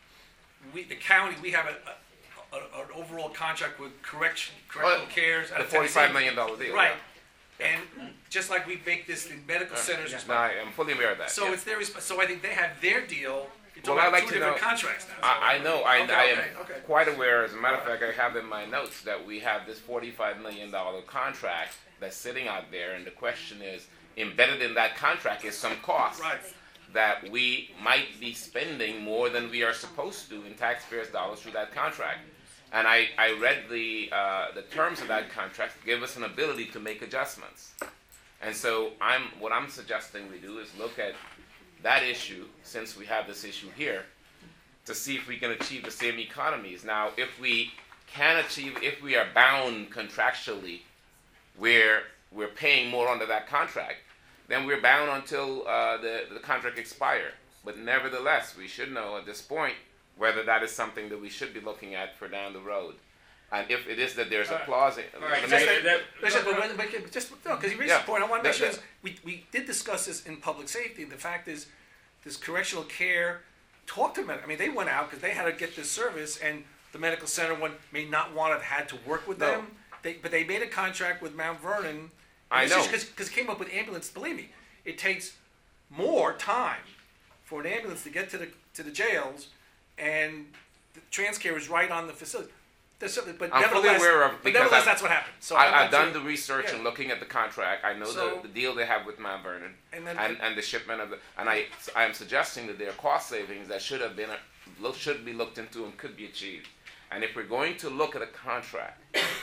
H: we, the county, we have a, a, a, an overall contract with correction, correctional
F: Well,
H: cares. out
F: The
H: of Tennessee.
F: forty-five million dollar deal.
H: Right, and just like we make this in medical
F: Yeah.
H: centers.
F: No, I am fully aware of that.
H: So
F: yeah.
H: it's their, resp- so I think they have their deal. You're
F: Well,
H: talking
F: I'd
H: about
F: like
H: two
F: to
H: different
F: know-
H: contracts now.
F: I, I know, I,
H: Okay,
F: I am
H: okay, okay.
F: quite aware, as a matter of fact, I have in my notes that we have this forty-five million dollar contract that's sitting out there, and the question is, embedded in that contract is some cost
H: Right.
F: that we might be spending more than we are supposed to in taxpayers' dollars through that contract. And I, I read the, uh, the terms of that contract give us an ability to make adjustments. And so I'm, what I'm suggesting we do is look at that issue, since we have this issue here, to see if we can achieve the same economies. Now, if we can achieve, if we are bound contractually, where we're paying more under that contract, then we're bound until uh, the, the contract expire. But nevertheless, we should know at this point whether that is something that we should be looking at for down the road. And if it is that there's a
B: Alright.
F: clause, in-
B: Alright,
F: let
B: so
F: me-
B: that- that-
H: Bishop,
B: no,
H: but
B: no,
H: when, but just, no, because you raised
F: Yeah.
H: the point, I wanna make
F: That-
H: sure,
F: that-
H: is, we, we did discuss this in public safety, and the fact is, this correctional care talked to them, I mean, they went out, because they had to get this service, and the medical center one may not want to have had to work with
F: No.
H: them, they, but they made a contract with Mount Vernon.
F: I know.
H: Because, because it came up with ambulance, believe me, it takes more time for an ambulance to get to the, to the jails, and the Transcare is right on the facility. There's something, but
F: I'm fully
H: nevertheless,
F: aware of-
H: but
F: because
H: nevertheless,
F: I've-
H: that's what happened. So I'm
F: I, I've
H: not
F: done
H: sure-
F: the research
H: yeah.
F: and looking at the contract. I know
H: So-
F: the, the deal they have with Mount Vernon
H: And then-
F: and, and the shipment of the. And I I am suggesting that there are cost savings that should have been a, look, should be looked into and could be achieved. And if we're going to look at a contract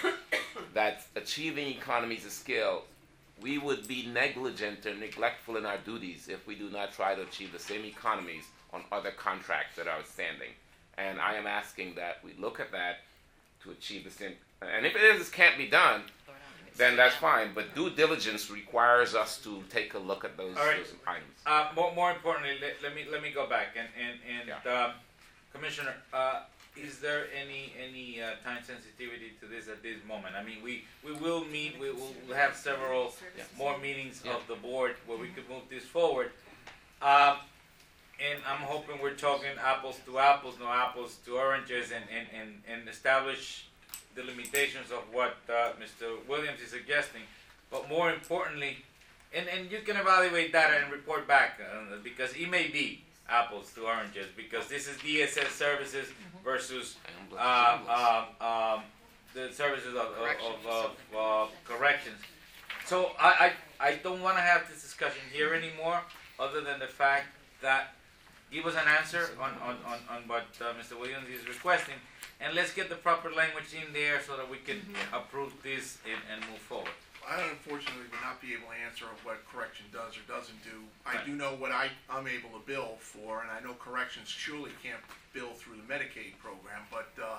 F: that's achieving economies of scale, we would be negligent or neglectful in our duties if we do not try to achieve the same economies on other contracts that are outstanding. And I am asking that we look at that to achieve the same. And if it is, can't be done, then that's fine. But due diligence requires us to take a look at those,
B: All right.
F: those items.
B: Uh, more, more importantly, let, let me let me go back and and and um, Commissioner, uh, is there any any uh, time sensitivity to this at this moment? I mean, we, we will meet. We will have several more meetings
F: Yeah.
B: of the board where we could move this forward. Um, and I'm hoping we're talking apples to apples, no apples to oranges, and and, and, and establish the limitations of what uh, Mister Williams is suggesting. But more importantly, and, and you can evaluate that and report back, uh, because it may be apples to oranges, because this is D S S services versus uh, uh, um, the services of, of, of, of uh, corrections. So I, I, I don't want to have this discussion here anymore, other than the fact that give us an answer on, on, on, on what uh, Mister Williams is requesting, and let's get the proper language in there so that we can approve this and, and move forward.
M: I unfortunately would not be able to answer what correction does or doesn't do. I
B: Right.
M: do know what I, I'm able to bill for, and I know corrections surely can't bill through the Medicaid program, but, uh,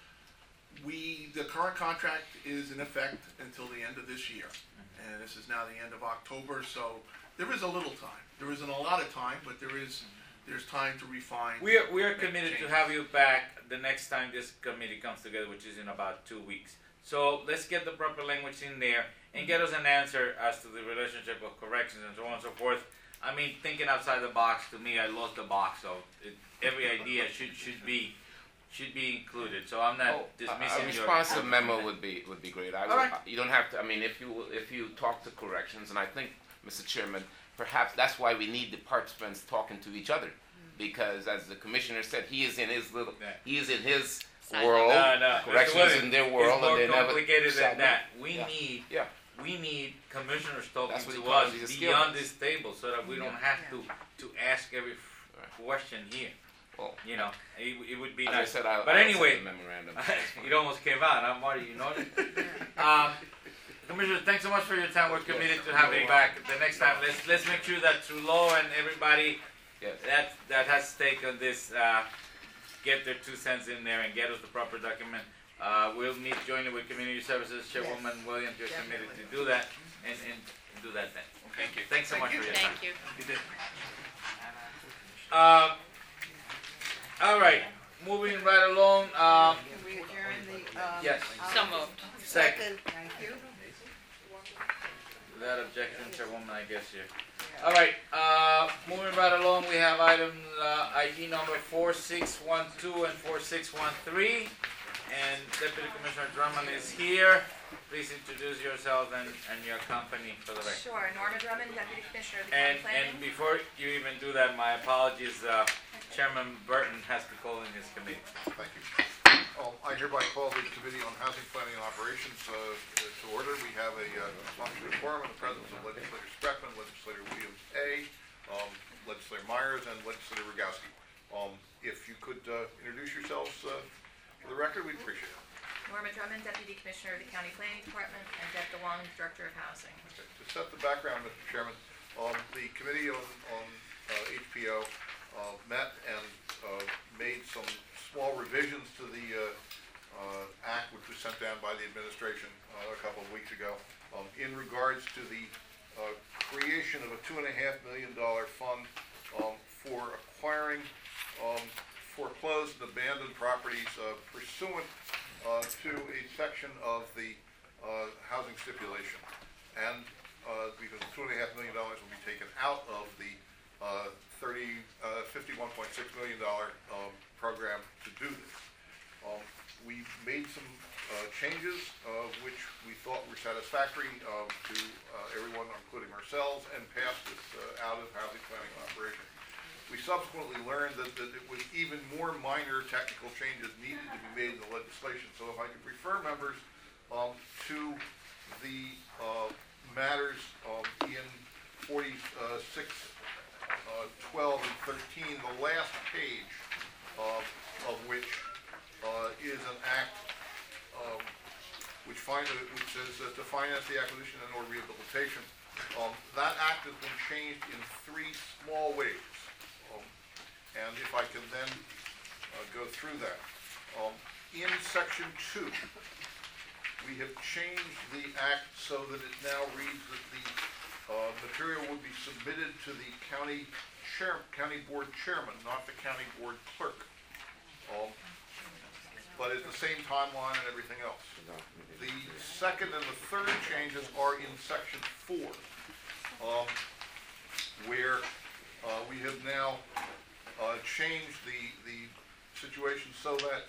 M: we, the current contract is in effect until the end of this year. And this is now the end of October, so there is a little time. There isn't a lot of time, but there is, there's time to refine.
B: We are, we are
M: make
B: committed to
M: changes.
B: have you back the next time this committee comes together, which is in about two weeks. So let's get the proper language in there and get us an answer as to the relationship of corrections and so on and so forth. I mean, thinking outside the box, to me, I lost the box, so it, every idea should, should be, should be included. So I'm not
F: Oh, a-
B: dismissing
F: a
B: your.
F: responsive memo would be would be great. I
B: All
F: will,
B: right.
F: You don't have to. I mean, if you if you talk to corrections, and I think, Mister Chairman, perhaps that's why we need the participants talking to each other, because as the commissioner said, he is in his little,
B: Yeah.
F: he is in his
I: Side
F: world.
B: No, no, Mister
F: Corrections
B: Williams,
F: in their world,
B: it's more
F: and they never.
B: complicated than
F: sat-
B: that. We
F: Yeah.
B: need,
F: Yeah.
B: we need commissioners talking
F: That's what he
B: to
F: calls
B: us
F: these
B: beyond
F: skills.
B: this table, so that we don't
F: Yeah.
B: have to, to ask every f- question here.
F: Well,
B: You know, it, it would be
F: as I
B: nice.
F: said, I,
B: But
F: I
B: anyway,
F: sent the memorandum.
B: it almost came out, huh, Marty? You know it. Um, Commissioner, thanks so much for your time. We're committed to having you back the next time. Let's let's make sure that through law and everybody
F: Yes.
B: that that has stake on this uh, get their two cents in there and get us the proper document. Uh, we'll meet jointly with Community Services Chairwoman Williams. You're committed to do that and, and do that then. Thank you. Thanks so much for your time.
I: Thank you.
B: You did. Uh, all right, moving right along. Um,
K: Can we adjourn the, um?
B: Yes.
I: So moved.
B: second,
K: Thank you.
B: without objection, Chairwoman, I guess you. All right, uh, moving right along, we have item uh, I D number four six one two and four six one three, and Deputy Commissioner Drummond is here. Please introduce yourself and, and your company for the record.
O: Sure, Norma Drummond, Deputy Commissioner of the
B: And,
O: County
B: and
O: Planning.
B: before you even do that, my apologies, uh, Chairman Burton has to call in his committee.
C: Thank you. Um, I hereby call the Committee on Housing Planning and Operations uh, to order. We have a uh, functioning quorum in the presence of Legislator Speckman, Legislator Williams A., um, Legislator Myers, and Legislator Rogowski. Um, if you could uh, introduce yourselves uh, for the record, we'd appreciate it.
O: Norma Drummond, Deputy Commissioner of the County Planning Department, and Deb DeWong, Director of Housing.
C: Okay. To set the background, Mister Chairman, um, the Committee on, on uh, H P O uh, met and uh, made some small revisions to the uh, uh, act, which was sent down by the administration uh, a couple of weeks ago, um, in regards to the uh, creation of a two and a half million dollar fund um, for acquiring um, foreclosed and abandoned properties uh, pursuant uh, to a section of the uh, housing stipulation. And uh, because two and a half million dollars will be taken out of the uh, thirty, uh, fifty-one point six million dollar um, program to do this. Um, we made some uh, changes uh, which we thought were satisfactory uh, to uh, everyone, including ourselves, and passed this uh, out of housing planning and operation. We subsequently learned that, that it was even more minor technical changes needed to be made in the legislation. So if I could refer members um, to the uh, matters um, in forty-six, uh, twelve, and thirteen, the last page uh, of which uh, is an act um, which, find, which says uh, to finance the acquisition and or rehabilitation. Um, that act has been changed in three small ways. Um, and if I can then uh, go through that. Um, in section two, we have changed the act so that it now reads that the uh, material would be submitted to the county chair, county board chairman, not the county board clerk. Um, but it's the same timeline and everything else. The second and the third changes are in section four, um, where uh, we have now uh, changed the, the situation so that,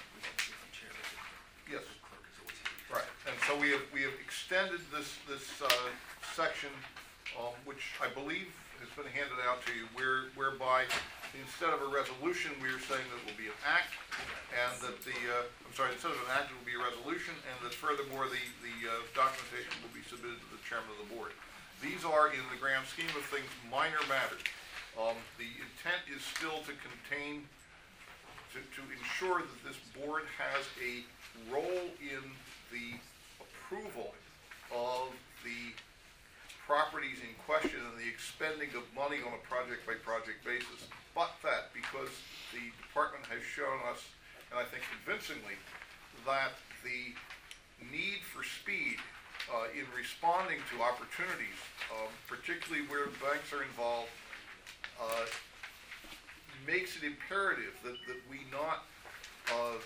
C: yes, right, and so we have, we have extended this, this uh, section, um, which I believe has been handed out to you, where, whereby instead of a resolution, we are saying that it will be an act, and that the, uh, I'm sorry, instead of an act, it will be a resolution, and that furthermore, the, the uh, documentation will be submitted to the chairman of the board. These are, in the grand scheme of things, minor matters. Um, the intent is still to contain, to, to ensure that this board has a role in the approval of the properties in question and the expending of money on a project-by-project basis. But that, because the department has shown us, and I think convincingly, that the need for speed uh, in responding to opportunities, um, particularly where banks are involved, uh, makes it imperative that, that we not uh,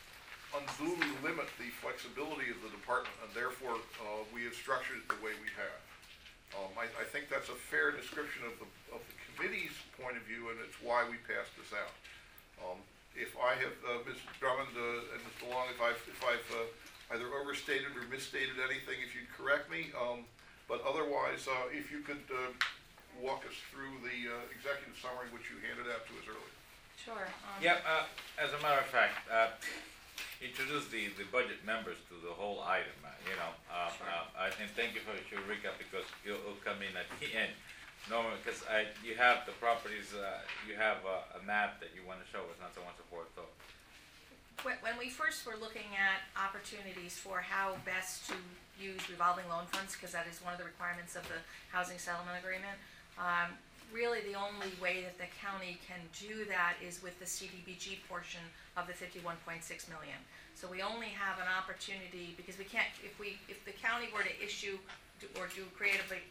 C: unduly limit the flexibility of the department, and therefore uh, we have structured it the way we have. Um, I, I think that's a fair description of the, of the committee's point of view, and it's why we passed this out. Um, if I have, uh, Miz Drummond uh, and Mister Long, if I've, if I've uh, either overstated or misstated anything, if you'd correct me, um, but otherwise, uh, if you could uh, walk us through the uh, executive summary which you handed out to us earlier.
O: Sure. Um,
B: Yep, uh, as a matter of fact, uh, introduce the, the budget members to the whole item, uh, you know. Uh,
O: Sure.
B: uh, and thank you for your recap, because you'll, you'll come in at the end. Normally, because I, you have the properties, uh, you have a, a map that you want to show us, not so much a board thought.
O: When, when we first were looking at opportunities for how best to use revolving loan funds, because that is one of the requirements of the housing settlement agreement, um, really the only way that the county can do that is with the C D B G portion of the fifty-one point six million. So we only have an opportunity, because we can't, if we, if the county were to issue do- or do creatively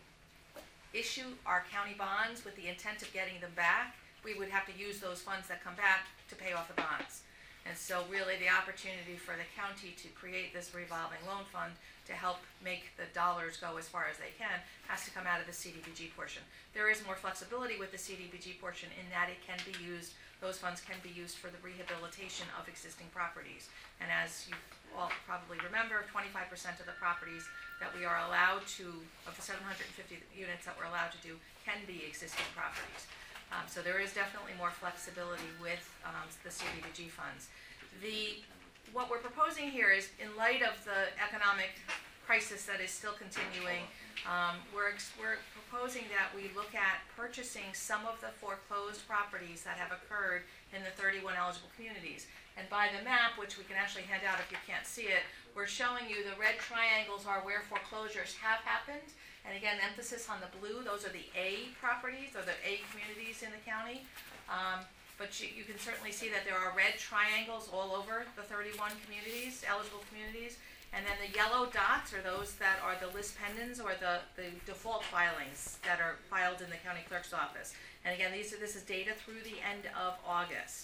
O: issue our county bonds with the intent of getting them back, we would have to use those funds that come back to pay off the bonds. And so really the opportunity for the county to create this revolving loan fund to help make the dollars go as far as they can has to come out of the C D B G portion. There is more flexibility with the C D B G portion in that it can be used, those funds can be used for the rehabilitation of existing properties. And as you all probably remember, twenty-five percent of the properties that we are allowed to, of the seven hundred fifty units that we're allowed to do, can be existing properties. Um, so there is definitely more flexibility with um, the C D B G funds. The, what we're proposing here is, in light of the economic crisis that is still continuing, um, we're, ex- we're proposing that we look at purchasing some of the foreclosed properties that have occurred in the thirty-one eligible communities. And by the map, which we can actually hand out if you can't see it, we're showing you the red triangles are where foreclosures have happened. And again, emphasis on the blue, those are the A properties, or the A communities in the county. Um, but you, you can certainly see that there are red triangles all over the thirty-one communities, eligible communities. And then the yellow dots are those that are the lis pendens, or the, the default filings that are filed in the county clerk's office. And again, these are, this is data through the end of August.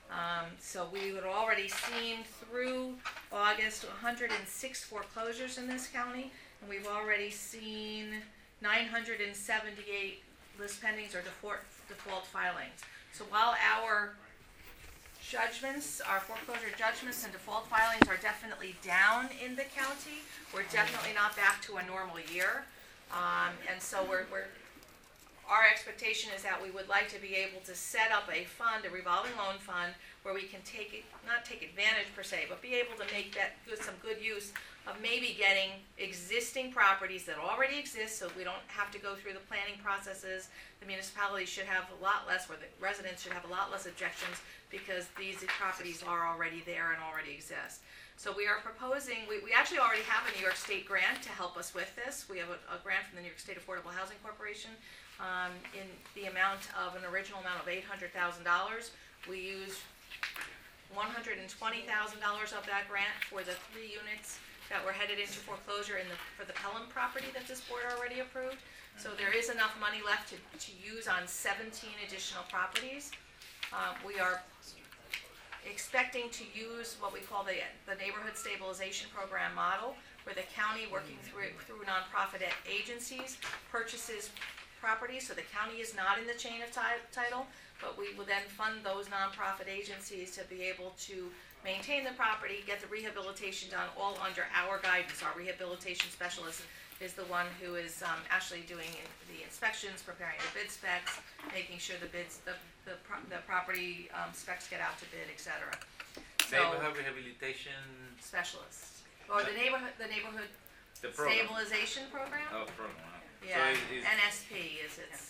O: Um, so we had already seen through August one hundred six foreclosures in this county, and we've already seen nine hundred seventy-eight list pendings or default, default filings. So while our judgments, our foreclosure judgments and default filings are definitely down in the county, we're definitely not back to a normal year. Um, and so we're, we're, our expectation is that we would like to be able to set up a fund, a revolving loan fund, where we can take it, not take advantage per se, but be able to make that good, some good use of maybe getting existing properties that already exist, so we don't have to go through the planning processes. The municipality should have a lot less, or the residents should have a lot less objections, because these properties are already there and already exist. So we are proposing, we, we actually already have a New York State grant to help us with this. We have a, a grant from the New York State Affordable Housing Corporation um, in the amount of an original amount of eight hundred thousand dollars. We used one hundred twenty thousand dollars of that grant for the three units that were headed into foreclosure in the, for the Pelham property that this board already approved. So there is enough money left to, to use on seventeen additional properties. Uh, we are expecting to use what we call the, the Neighborhood Stabilization Program model, where the county, working through, through nonprofit agencies, purchases properties, so the county is not in the chain of ti- title, but we will then fund those nonprofit agencies to be able to maintain the property, get the rehabilitation done, all under our guidance. Our rehabilitation specialist is the one who is um, actually doing the inspections, preparing the bid specs, making sure the bids, the the, pro- the property um, specs get out to bid, et cetera. So,
B: Neighborhood rehabilitation.
O: specialists, or the neighborhood, the neighborhood
B: The program.
O: stabilization program.
B: Oh, program.
O: Yeah,
B: So it, it's
O: N S P is its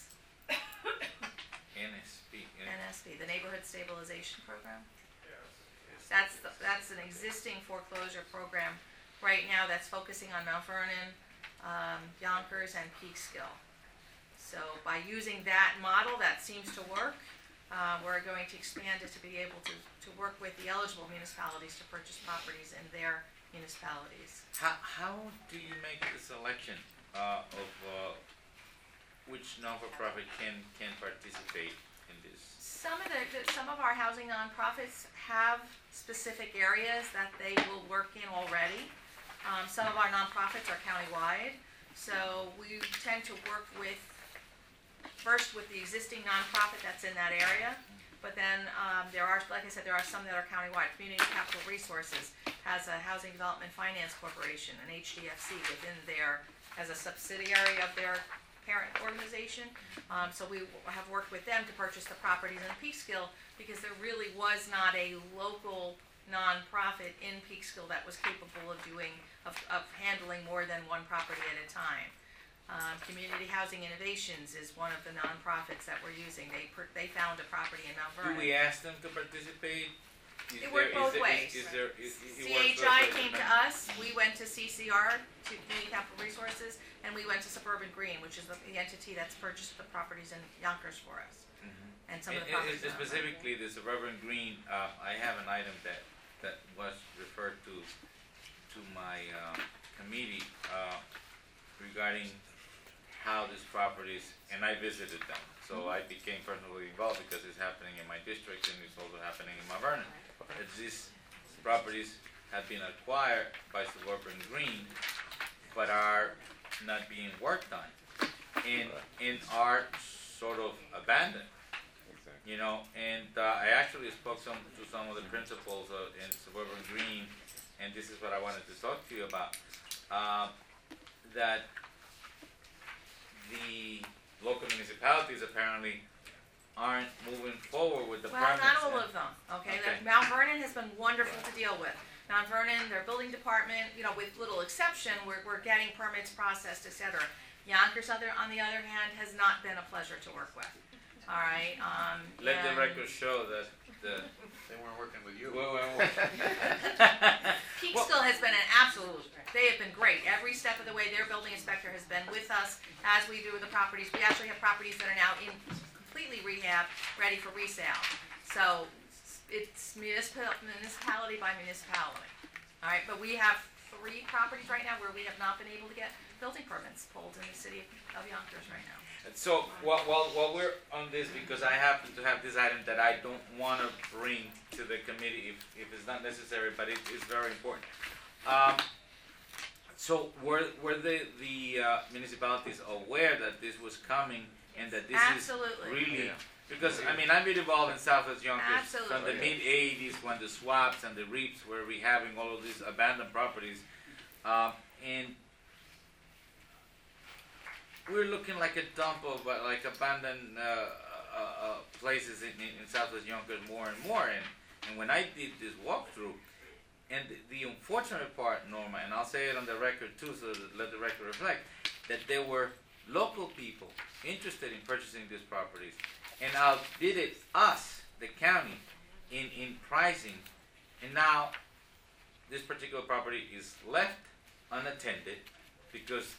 B: N S P. Yeah.
O: N S P, the Neighborhood Stabilization Program. That's the, that's an existing foreclosure program right now that's focusing on Mount Vernon, um, Yonkers, and Peekskill. So by using that model, that seems to work. Uh, we're going to expand it to be able to, to work with the eligible municipalities to purchase properties in their municipalities.
B: How, how do you make the selection uh, of uh, which non-for-profit can, can participate in this?
O: Some of the, the- some of our housing nonprofits have specific areas that they will work in already. Um, some of our nonprofits are countywide, so we tend to work with, first with the existing nonprofit that's in that area, but then um, there are, like I said, there are some that are countywide. Community Capital Resources has a Housing Development Finance Corporation, an H D F C within their, as a subsidiary of their parent organization. Um, so we have worked with them to purchase the properties in Peekskill, because there really was not a local nonprofit in Peekskill that was capable of doing, of, of handling more than one property at a time. Um, Community Housing Innovations is one of the nonprofits that we're using. They per, they found a property in Mount
B: Do
O: Vernon.
B: we ask them to participate? Is
O: It worked
B: there-
O: both
B: is there-
O: ways.
B: Is, is there, is, it
O: C
B: works
O: H
B: both
O: I
B: ways,
O: came to
B: okay.
O: us, we went to C C R, to Community Capital Resources, and we went to Suburban Green, which is the, the entity that's purchased the properties in Yonkers for us.
B: Mhm.
O: And some of
B: And-
O: the
B: and-
O: properties.
B: and
O: in Mount Vernon.
B: specifically, the Suburban Green, uh, I have an item that, that was referred to, to my, uh, committee, uh, regarding how these properties, and I visited them. So I became personally involved because it's happening in my district and it's also happening in Mount Vernon. That these properties have been acquired by Suburban Green, but are not being worked on, and, and are sort of abandoned. You know, and uh, I actually spoke some, to some of the principals uh, in Suburban Green, and this is what I wanted to talk to you about. Uh, that the local municipalities apparently aren't moving forward with the
O: Well,
B: permits.
O: not all
B: and-
O: of them, okay?
B: Okay.
O: The- Mount Vernon has been wonderful to deal with. Mount Vernon, their building department, you know, with little exception, we're, we're getting permits processed, et cetera. Yonkers, other, on the other hand, has not been a pleasure to work with, all right? Um,
B: Let the
O: and-
B: record show that the.
D: They weren't working with you.
B: Well, well, well.
O: Peekskill has been an absolute, they have been great. Every step of the way, their building inspector has been with us as we do with the properties. We actually have properties that are now in completely rehab, ready for resale. So it's municipal, municipality by municipality. All right, but we have three properties right now where we have not been able to get building permits pulled in the city of Yonkers right now.
B: So while, while, while we're on on this because I happen to have this item that I don't want to bring to the committee if, if it's not necessary, but it is very important. Um, so were, were the, the uh, municipalities aware that this was coming and that this
O: Absolutely.
B: is really,
F: Yeah.
B: because I mean, I've been involved in Southwest Yonkers from the
O: Absolutely.
B: mid eighties when the swaps and the reaps were rehabbing all of these abandoned properties. Um, and we're looking like a dump of uh, like abandoned uh, uh, uh, places in, in, in Southwest Yonkers more and more. And, and when I did this walkthrough, and the, the unfortunate part, Norma, and I'll say it on the record too, so that let the record reflect, that there were local people interested in purchasing these properties and outbidded us, the county, in, in pricing. And now this particular property is left unattended because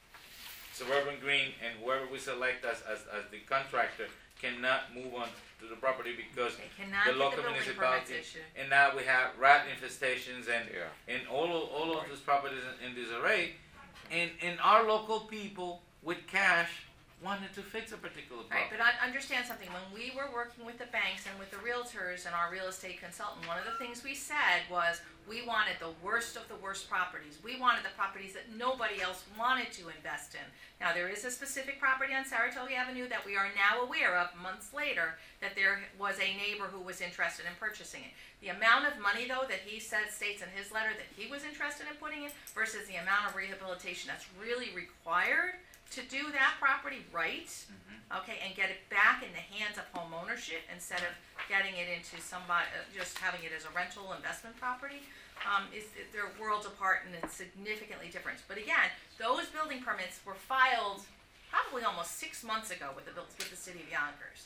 B: Suburban Green and whoever we select as, as, as the contractor cannot move on to the property because
O: They cannot
B: the
O: get
B: local
O: the building
B: municipality,
O: permits issued.
B: and now we have rat infestations and
F: Yeah.
B: and all of, all of these properties in, in disarray, and and our local people with cash wanted to fix a particular
O: Right,
B: property.
O: but I understand something, when we were working with the banks and with the realtors and our real estate consultant, one of the things we said was, we wanted the worst of the worst properties. We wanted the properties that nobody else wanted to invest in. Now, there is a specific property on Saratoga Avenue that we are now aware of, months later, that there was a neighbor who was interested in purchasing it. The amount of money, though, that he says, states in his letter that he was interested in putting in, versus the amount of rehabilitation that's really required to do that property right,
B: Mhm.
O: okay, and get it back in the hands of home ownership instead of getting it into somebody, uh, just having it as a rental investment property, um, is, it- they're worlds apart and it's significantly different. But again, those building permits were filed probably almost six months ago with the, with the city of Yonkers.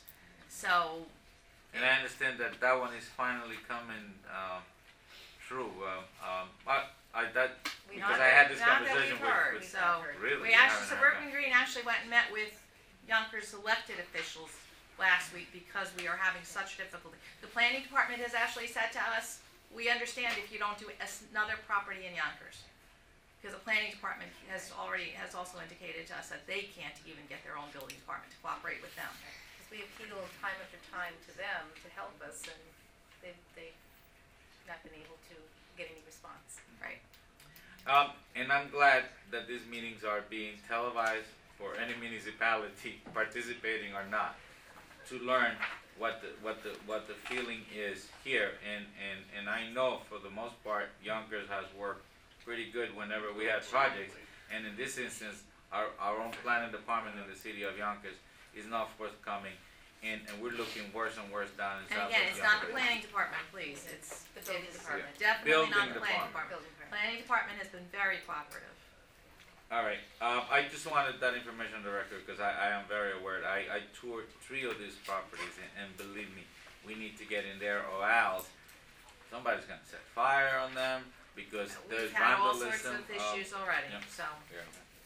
O: So,
B: And I understand that that one is finally coming uh, true. Um, um, I, I that
O: we
B: because
O: not
B: I
O: that,
B: had this
O: not that
B: conversation
O: we've heard,
B: with, with
O: so.
B: really.
O: We
B: you
O: actually,
B: haven't heard
O: Suburban Green actually went and met with Yonkers elected officials last week because we are having such difficulty. The planning department has actually said to us, we understand if you don't do as- another property in Yonkers. Because the planning department has already, has also indicated to us that they can't even get their own building department to cooperate with them.
P: Because we appealed time after time to them to help us, and they've, they've not been able to get any response.
O: Right.
B: Um, and I'm glad that these meetings are being televised for any municipality participating or not, to learn what the what the what the feeling is here. And and and I know for the most part, Yonkers has worked pretty good whenever we had projects. And in this instance, our our own planning department in the city of Yonkers is not forthcoming, and and we're looking worse and worse down in
O: And
B: South
O: again, it's not the
B: Yonkers.
O: planning department, please, it's the building
P: It's-
O: department,
B: Yeah.
O: definitely not
B: Building
O: the planning
B: department.
O: department. Planning department has been very cooperative.
B: All right, um, I just wanted that information on the record because I, I am very aware. I, I toured three of these properties, and, and believe me, we need to get in there or else somebody's going to set fire on them because there's
O: We've had all sorts
B: vandalism.
O: of issues already,
B: yeah.
O: so.
F: Yeah.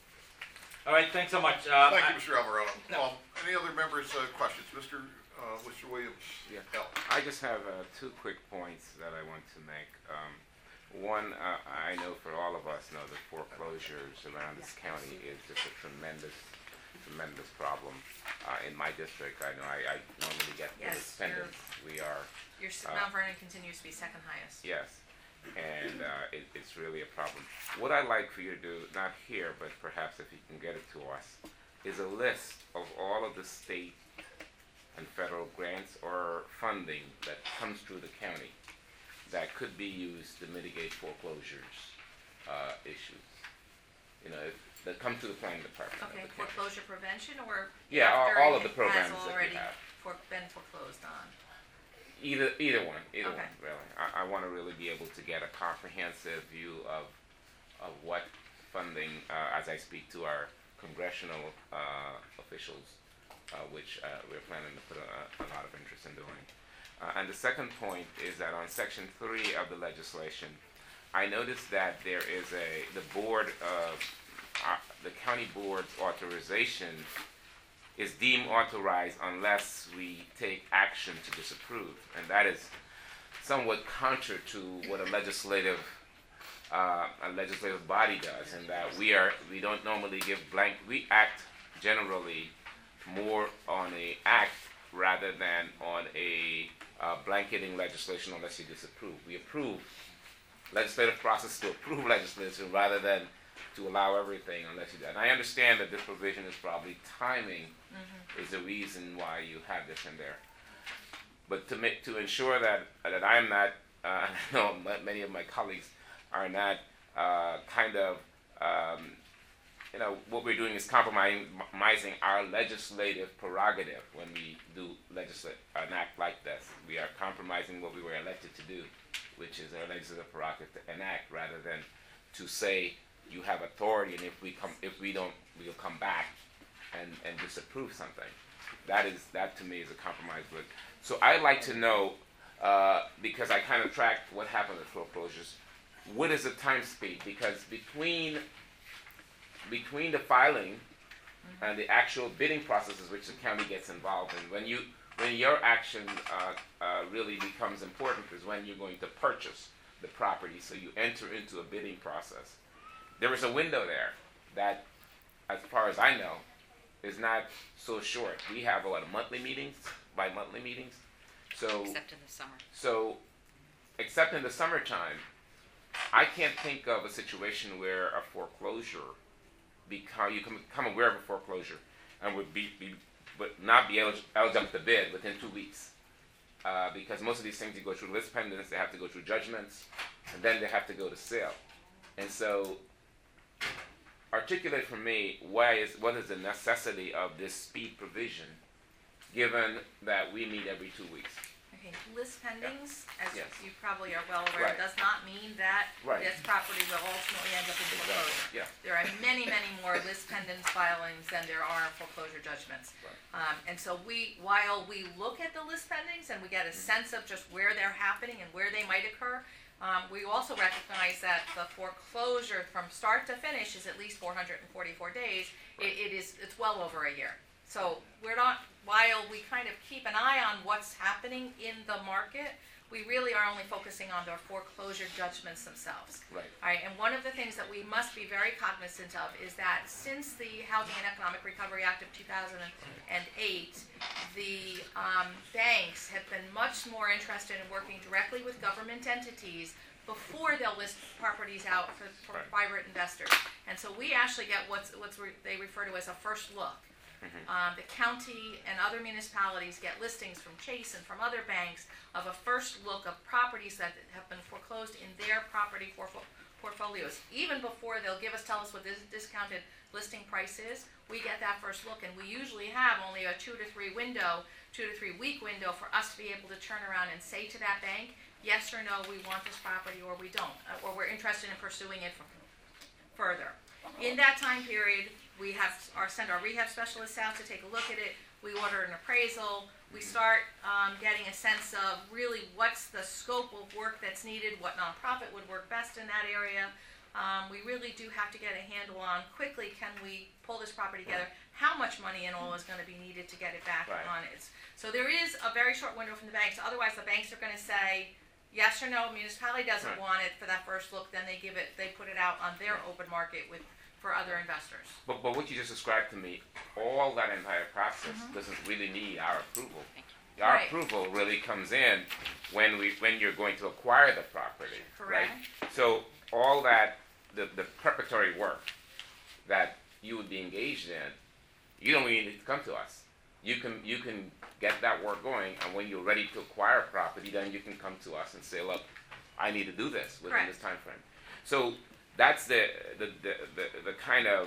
B: All right, thanks so much. Uh,
C: Thank
B: I-
C: you, Mister Alvarado. Um, any other members, uh, questions? Mister Uh, Mister Williams?
F: Yeah.
C: L.
F: I just have uh, two quick points that I want to make. Um, one, uh, I know for all of us know that foreclosures around this county is just a tremendous, tremendous problem. Uh, in my district, I know I, I normally get the
O: Yes,
F: defendants. We are,
O: Your s-
F: Uh,
O: Mount Vernon continues to be second highest.
F: yes, and uh, it, it's really a problem. What I'd like for you to do, not here, but perhaps if you can get it to us, is a list of all of the state and federal grants or funding that comes through the county that could be used to mitigate foreclosures uh, issues. You know, if, that come to the planning department of
O: Okay,
F: the county.
O: foreclosure prevention or
F: Yeah, all-
O: after
F: all
O: it
F: of the programs
O: has
F: that we
O: already
F: have.
O: for- been foreclosed on?
F: Either, either one, either
O: Okay.
F: one, really. I, I want to really be able to get a comprehensive view of, of what funding, uh, as I speak to our congressional uh, officials, uh, which uh, we're planning to put a, a lot of interest in doing. Uh, and the second point is that on section three of the legislation, I noticed that there is a, the board of, uh, the county board's authorization is deemed authorized unless we take action to disapprove. And that is somewhat counter to what a legislative, uh, a legislative body does, in that we are, we don't normally give blank, we act generally more on a act rather than on a uh, blanketing legislation unless you disapprove. We approve legislative process to approve legislation rather than to allow everything unless you do. And I understand that this provision is probably timing mm-hmm. is the reason why you have this in there. But to make to ensure that that I'm not, uh, I know many of my colleagues are not uh, kind of, um, you know, what we're doing is compromising our legislative prerogative when we do legislate an act like this. We are compromising what we were elected to do, which is our legislative prerogative to enact, rather than to say you have authority, and if we come, if we don't, we'll come back and, and disapprove something. That is that to me is a compromise. But so I'd like to know, uh, because I kind of tracked what happened with foreclosures. What is the time speed? Because between between the filing mm-hmm. and the actual bidding processes, which the county gets involved in, when you when your action uh, uh, really becomes important is when you're going to purchase the property. So you enter into a bidding process. There is a window there that, as far as I know, is not so short. We have a lot of monthly meetings, bi-monthly meetings. So
I: except in the summer.
F: So, except in the summertime, I can't think of a situation where a foreclosure, become you can become aware of a foreclosure, and would be, be but not be elig- eligible to bid within two weeks, uh, because most of these things you go through list pendants, they have to go through judgments, and then they have to go to sale, and so. Articulate for me why is what is the necessity of this speed provision, given that we meet every two weeks.
O: Okay, list pendings,
F: yeah.
O: as
F: yes.
O: you probably are well aware,
F: right.
O: does not mean that
F: right.
O: this property will ultimately end up in foreclosure.
F: Exactly. Yeah.
O: There are many, many more list pendants filings than there are foreclosure judgments.
F: Right.
O: Um, and so we, while we look at the list pendings and we get a sense of just where they're happening and where they might occur, Um, we also recognize that the foreclosure from start to finish is at least four hundred forty-four days. It, it is, it's well over a year. So we're not, while we kind of keep an eye on what's happening in the market, we really are only focusing on the foreclosure judgments themselves.
F: Right.
O: All right, and one of the things that we must be very cognizant of is that since the Housing and Economic Recovery Act of two thousand eight, the um, banks have been much more interested in working directly with government entities before they'll list properties out for, for right. private investors. And so we actually get what's, what's re- they refer to as a first look. Mm-hmm. Um, the county and other municipalities get listings from Chase and from other banks of a first look of properties that have been foreclosed in their property porf- portfolios. Even before they'll give us, tell us what this discounted listing price is, we get that first look, and we usually have only a two to three window, two to three week window for us to be able to turn around and say to that bank, yes or no, we want this property or we don't, or we're interested in pursuing it further. In that time period, we have our send our rehab specialists out to take a look at it. We order an appraisal. We start um, getting a sense of really what's the scope of work that's needed, what nonprofit would work best in that area. Um, we really do have to get a handle on quickly can we pull this property together, how much money in all is going to be needed to get it back
F: right.
O: on its. So there is a very short window from the banks. Otherwise, the banks are going to say yes or no. Municipality doesn't
F: right.
O: want it for that first look. Then they give it. They put it out on their open market with. For other investors.
F: But, but what you just described to me, all that entire process mm-hmm. doesn't really need our approval. Our
O: right.
F: approval really comes in when we when you're going to acquire the property.
O: Correct.
F: Right? So all that the, the preparatory work that you would be engaged in, you don't really need to come to us. You can you can get that work going, and when you're ready to acquire a property, then you can come to us and say, look, I need to do this within
O: Correct.
F: this time frame. So that's the the, the, the, the kind of,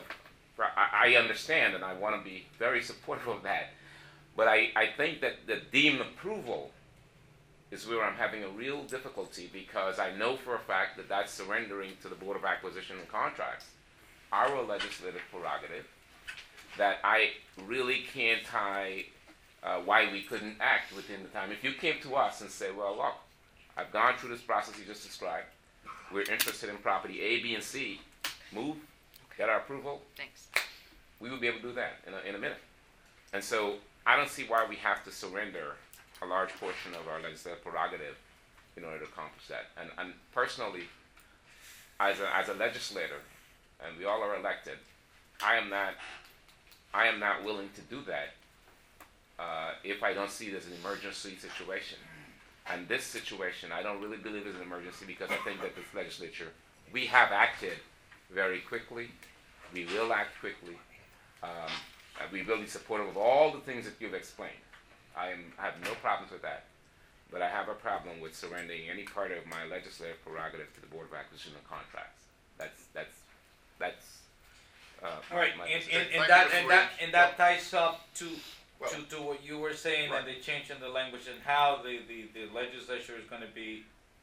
F: I, I understand and I want to be very supportive of that, but I, I think that the deemed approval is where I'm having a real difficulty, because I know for a fact that that's surrendering to the Board of Acquisition and Contracts, our legislative prerogative, that I really can't tie uh, why we couldn't act within the time. If you came to us and say, well, look, I've gone through this process you just described, we're interested in property A, B, and C. Move, get our approval.
I: Thanks.
F: We would be able to do that in a, in a minute. And so I don't see why we have to surrender a large portion of our legislative prerogative in order to accomplish that. And, and personally, as a, as a legislator, and we all are elected, I am not I am not willing to do that uh, if I don't see it as an emergency situation. And this situation, I don't really believe is an emergency because I think that this legislature, we have acted very quickly. We will act quickly. Um, and we will be supportive of all the things that you've explained. I am, I have no problems with that. But I have a problem with surrendering any part of my legislative prerogative to the Board of Acquisition and Contracts. That's, that's, that's, uh,
B: All right,
F: my
B: and,
F: position.
B: and, and that, and that, and that ties up to,
C: Well,
B: to, to what you were saying,
C: right.
B: and they changing the language and how the, the, the legislature is gonna be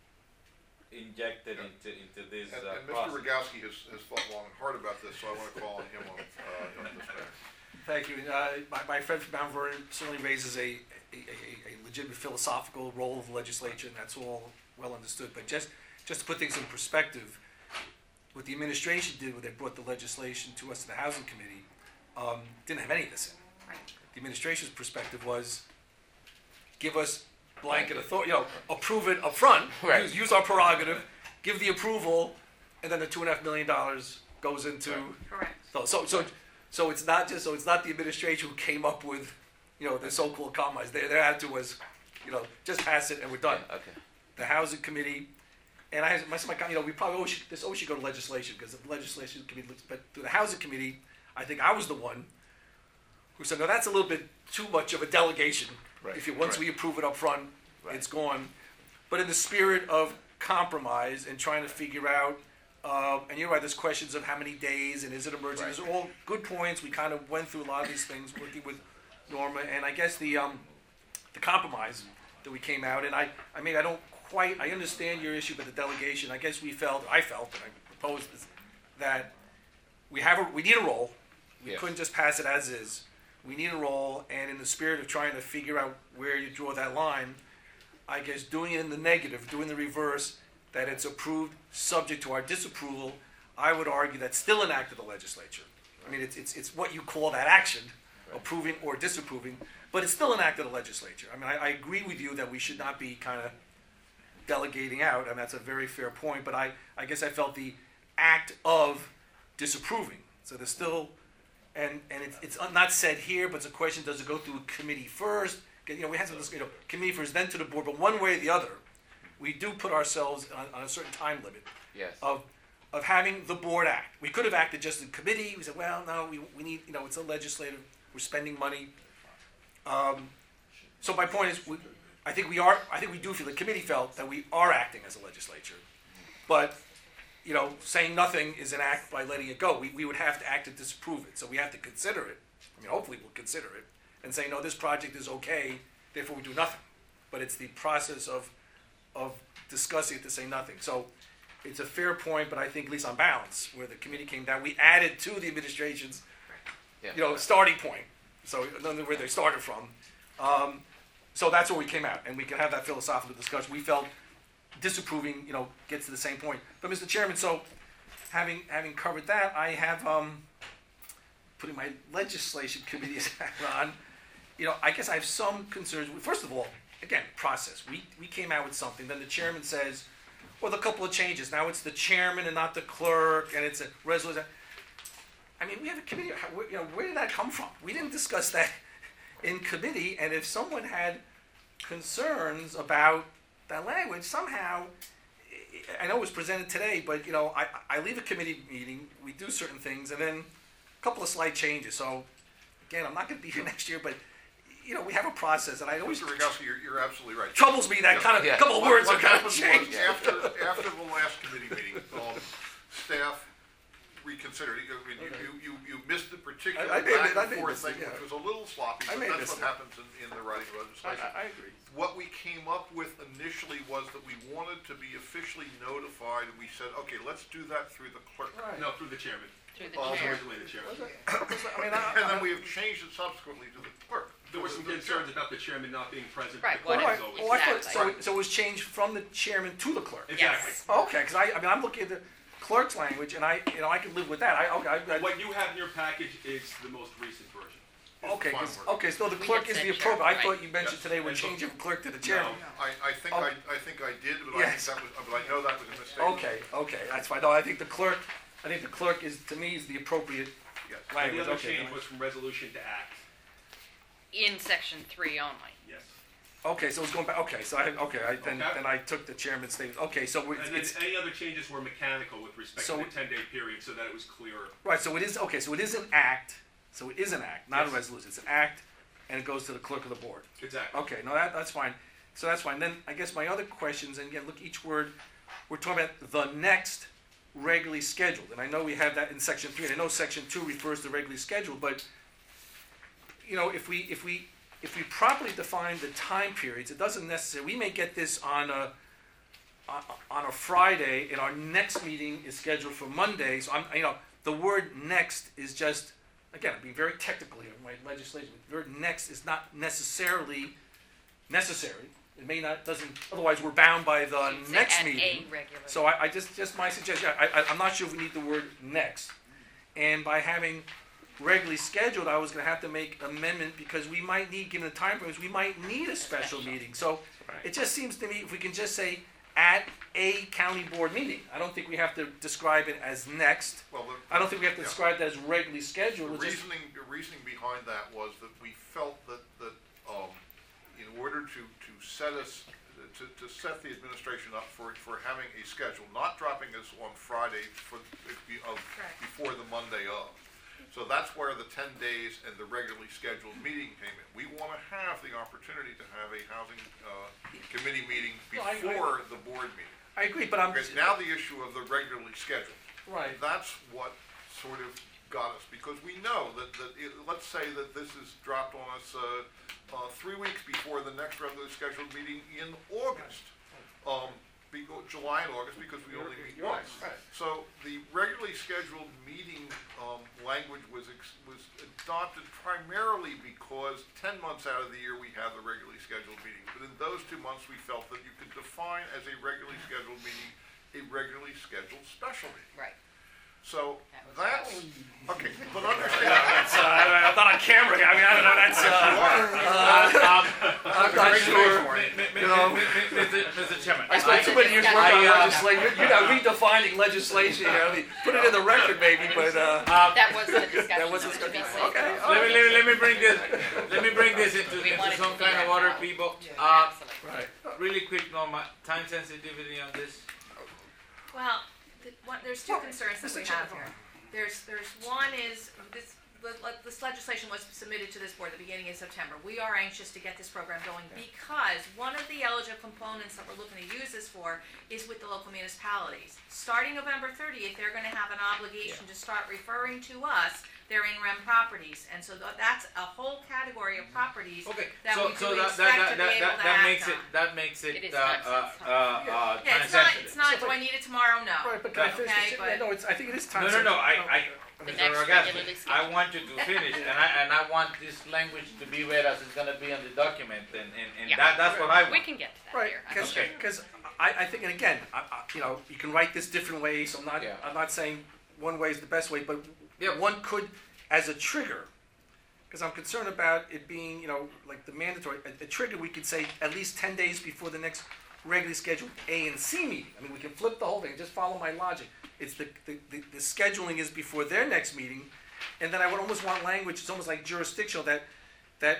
B: injected
C: Yeah.
B: into, into this,
C: And,
B: uh,
C: and Mister
B: process.
C: Rogowski has, has thought long and hard about this, so I wanna call on him on, uh, on this matter.
H: Thank you. Uh, my, my friend from Mount Vernon certainly raises a, a, a, a legitimate philosophical role of the legislature, and that's all well understood. But just, just to put things in perspective, what the administration did when they brought the legislation to us to the Housing Committee, um, didn't have any of this in. The administration's perspective was, give us blanket authority, you know, approve it up front,
F: Right.
H: use, use our prerogative, give the approval, and then the two and a half million dollars goes into.
O: Correct.
H: So, so, so, so it's not just, so it's not the administration who came up with, you know, the so-called compromise. Their, their attitude was, you know, just pass it and we're done.
F: Yeah, okay.
H: The Housing Committee, and I, my, my, you know, we probably always should, this always should go to legislation because the legislation committee looks, but through the Housing Committee, I think I was the one who said, no, that's a little bit too much of a delegation.
C: Right,
H: If you, once
C: right.
H: we approve it up front,
F: Right.
H: it's gone. But in the spirit of compromise and trying to figure out, uh, and you're right, there's questions of how many days and is it emergency.
F: Right.
H: These are all good points. We kind of went through a lot of these things working with Norma, and I guess the um, the compromise that we came out, and I, I mean, I don't quite, I understand your issue with the delegation. I guess we felt, I felt, and I proposed this, that we have a, we need a role. We
F: Yes.
H: couldn't just pass it as is. We need a role, and in the spirit of trying to figure out where you draw that line, I guess doing it in the negative, doing the reverse, that it's approved subject to our disapproval, I would argue that's still an act of the legislature. I mean, it's, it's, it's what you call that action, approving or disapproving, but it's still an act of the legislature. I mean, I, I agree with you that we should not be kind of delegating out, and that's a very fair point, but I, I guess I felt the act of disapproving. So there's still, and, and it's, it's not said here, but it's a question, does it go through committee first? You know, we have this, you know, committee first, then to the board, but one way or the other, we do put ourselves on, on a certain time limit
F: Yes.
H: of of having the board act. We could have acted just in committee. We said, well, no, we, we need, you know, it's a legislative, we're spending money. Um, so my point is, we, I think we are, I think we do feel, the committee felt that we are acting as a legislature. But, you know, saying nothing is an act by letting it go. We, we would have to act to disapprove it. So we have to consider it. I mean, hopefully we'll consider it and say, no, this project is okay, therefore we do nothing. But it's the process of, of discussing it to say nothing. So it's a fair point, but I think at least on balance, where the committee came down, we added to the administration's,
F: Yeah.
H: you know, starting point. So where they started from. Um, so that's where we came out, and we can have that philosophical discussion. We felt disapproving, you know, gets to the same point. But Mister Chairman, so having having covered that, I have um, putting my legislation committee's hat on. You know, I guess I have some concerns. First of all, again, process. We we came out with something, then the chairman says, well, a couple of changes. Now it's the chairman and not the clerk, and it's a resolution. I mean, we have a committee. How, you know, where did that come from? We didn't discuss that in committee. And if someone had concerns about that language, somehow, I know it was presented today, but you know, I, I leave a committee meeting, we do certain things, and then a couple of slight changes. So, again, I'm not going to be here next year, but you know, we have a process, and I always
C: Mister Rogowski, you're, you're absolutely right.
H: troubles me that
C: Yeah.
H: kind of
F: Yeah.
H: couple of
C: What-
H: words
C: what
H: are kind of
C: happened was
H: changed.
C: After, after the last committee meeting, um, staff reconsidered. You, you, you, you, you missed the particular
H: I- I may-
C: back
H: I
C: and
H: may
C: forth
H: miss it,
C: thing,
H: yeah.
C: which was a little sloppy,
H: I
C: but
H: may
C: that's
H: miss
C: what
H: it.
C: happens in, in the writing of legislation.
H: I, I agree.
C: What we came up with initially was that we wanted to be officially notified, and we said, okay, let's do that through the clerk.
L: No, through the chairman.
I: Through the
C: Oh,
I: chair.
L: Originally the chairman.
H: I mean, I,
C: And then we have changed it subsequently to the clerk.
L: There were some
C: The- the
L: concerns about the chairman not being present.
I: Right,
L: The
I: what
L: clerk
I: if-
L: is always-
H: Oh, I thought,
I: Exactly.
H: so, so it was changed from the chairman to the clerk.
L: Exactly.
I: Yes.
H: Okay, because I, I mean, I'm looking at the clerk's language, and I, you know, I can live with that. I, okay, I, I,
L: What you have in your package is the most recent version.
H: okay, 'cause-
C: Fine work.
H: okay, so the
I: We
H: clerk
I: had
H: is the
I: said chair,
H: appropriate. I
I: right.
H: thought you mentioned
C: Yes.
H: today we're
L: And so-
H: changing from clerk to the chairman.
C: I, I think
H: Oh.
C: I, I think I did, but I
H: Yes.
C: think that was, but I know that was a mistake.
H: Okay, okay, that's fine. No, I think the clerk, I think the clerk is, to me, is the appropriate
C: Yes.
L: And
H: language.
L: the other
H: Okay,
L: change
H: then I-
L: was from resolution to act.
I: in section three only.
E: Yes.
H: Okay, so it's going back, okay, so I, okay, I, then,
Q: Okay.
H: then I took the chairman's statement, okay, so we-
Q: And then
H: it's,
Q: any other changes were mechanical with respect
H: So-
Q: to the ten-day period, so that it was clearer.
H: right, so it is, okay, so it is an act, so it is an act, not a
Q: Yes.
H: resolution, it's an act, and it goes to the clerk of the board.
Q: Exactly.
H: Okay, no, that, that's fine, so that's fine, then, I guess my other questions, and again, look, each word, we're talking about the next regularly scheduled, and I know we have that in section three, and I know section two refers to regularly scheduled, but, you know, if we, if we, if we properly define the time periods, it doesn't necessarily, we may get this on a, on, on a Friday, and our next meeting is scheduled for Monday, so I'm, you know, the word next is just, again, I'm being very technical here, my legislation, the word next is not necessarily necessary. It may not, doesn't, otherwise we're bound by the
I: You'd say
H: next
I: at a
H: meeting.
I: regular.
H: So I, I just, just my suggestion, I, I, I'm not sure if we need the word next. And by having regularly scheduled, I was gonna have to make amendment because we might need, given the time frames, we might need a special meeting. So it just seems to me if we can just say at a county board meeting. I don't think we have to describe it as next.
C: Well, the-
H: I don't think we have to
C: yeah.
H: describe that as regularly scheduled.
C: The
H: We'll just-
C: reasoning, the reasoning behind that was that we felt that, that, um, in order to, to set us, to, to set the administration up for, for having a schedule, not dropping us on Friday for, of,
O: Correct.
C: before the Monday of. So that's where the ten days and the regularly scheduled meeting came in. We wanna have the opportunity to have a housing, uh, committee meeting
H: No, I- I-
C: before the board meeting.
H: I agree, but I'm.
C: Because now the issue of the regularly scheduled.
H: Right.
C: That's what sort of got us, because we know that, that, it- let's say that this is dropped on us, uh, uh, three weeks before the next regularly scheduled meeting in August. Um, because, July and August, because we only meet
H: You're right,
C: once.
H: right.
C: So the regularly scheduled meeting, um, language was, ex- was adopted primarily because ten months out of the year we have the regularly scheduled meeting. But in those two months, we felt that you could define as a regularly scheduled meeting, a regularly scheduled special meeting.
I: Right.
C: So
I: That was
C: that's, okay, but
H: Yeah,
C: understand.
H: that's, uh, I- I'm not on camera. I mean, I don't know. That's. Uh, uh, I'm not sure. You know,
B: Mister Chairman.
H: I spent too many years working
B: I,
H: on
B: uh,
H: legislation. You're not redefining legislation here. I mean, put it in the record, maybe. But uh,
I: That was the discussion.
H: that was a
I: to be
H: discussion.
I: safe.
H: Okay.
B: Let
H: all
B: me,
H: right.
B: let me, let me bring this, let me bring this into,
I: We
B: into
I: wanted
B: some
I: to
B: kind of
I: figure
B: order,
I: out.
B: people. Uh,
I: Absolutely.
H: Right.
B: really quick, Norma, time sensitivity on this?
O: Well, the, one, there's two concerns that
H: Mister
O: we have
H: Chairman.
O: here. There's, there's one is, this, le- le- this legislation was submitted to this board at the beginning of September. We are anxious to get this program going because one of the eligible components that we're looking to use this for is with the local municipalities. Starting November thirtieth, they're gonna have an obligation to start referring to us their in-rem properties. And so tha- that's a whole category of properties
B: Okay,
O: that
B: so,
O: we
B: so
O: do
B: that,
O: expect
B: that,
O: to
B: that,
O: be able
B: that,
O: to
B: that
O: act
B: makes it,
O: on.
B: that makes it,
I: It is
B: uh,
I: time
B: uh,
I: sensitive.
B: uh, uh,
O: Yeah,
B: time
O: it's not,
B: sensitive.
O: it's not, do I need it tomorrow? No.
H: Right, but can I finish?
O: Okay,
H: this?
O: but-
H: Yeah, no, it's. I think it is time.
B: No, no, no, I, I,
I: The
B: Mister
I: next
B: Rogasky,
I: regularly
B: I
I: scheduled.
B: want you to finish, and I, and I want this language to be read as it's gonna be on the document, and, and, and
I: Yeah.
B: that, that's what I want.
I: We can get to that
H: Right,
I: here. I'm
H: because
I: sure.
H: I, I think, and again, I, I, you know, you can write this different ways. I'm not,
B: Yeah.
H: I'm not saying one way is the best way, but
B: Yeah.
H: one could, as a trigger, because I'm concerned about it being, you know, like the mandatory, a, a trigger. We could say at least ten days before the next regularly scheduled A and C meeting. I mean, we can flip the whole thing. Just follow my logic. It's the the, the, the scheduling is before their next meeting, and then I would almost want language. It's almost like jurisdictional that that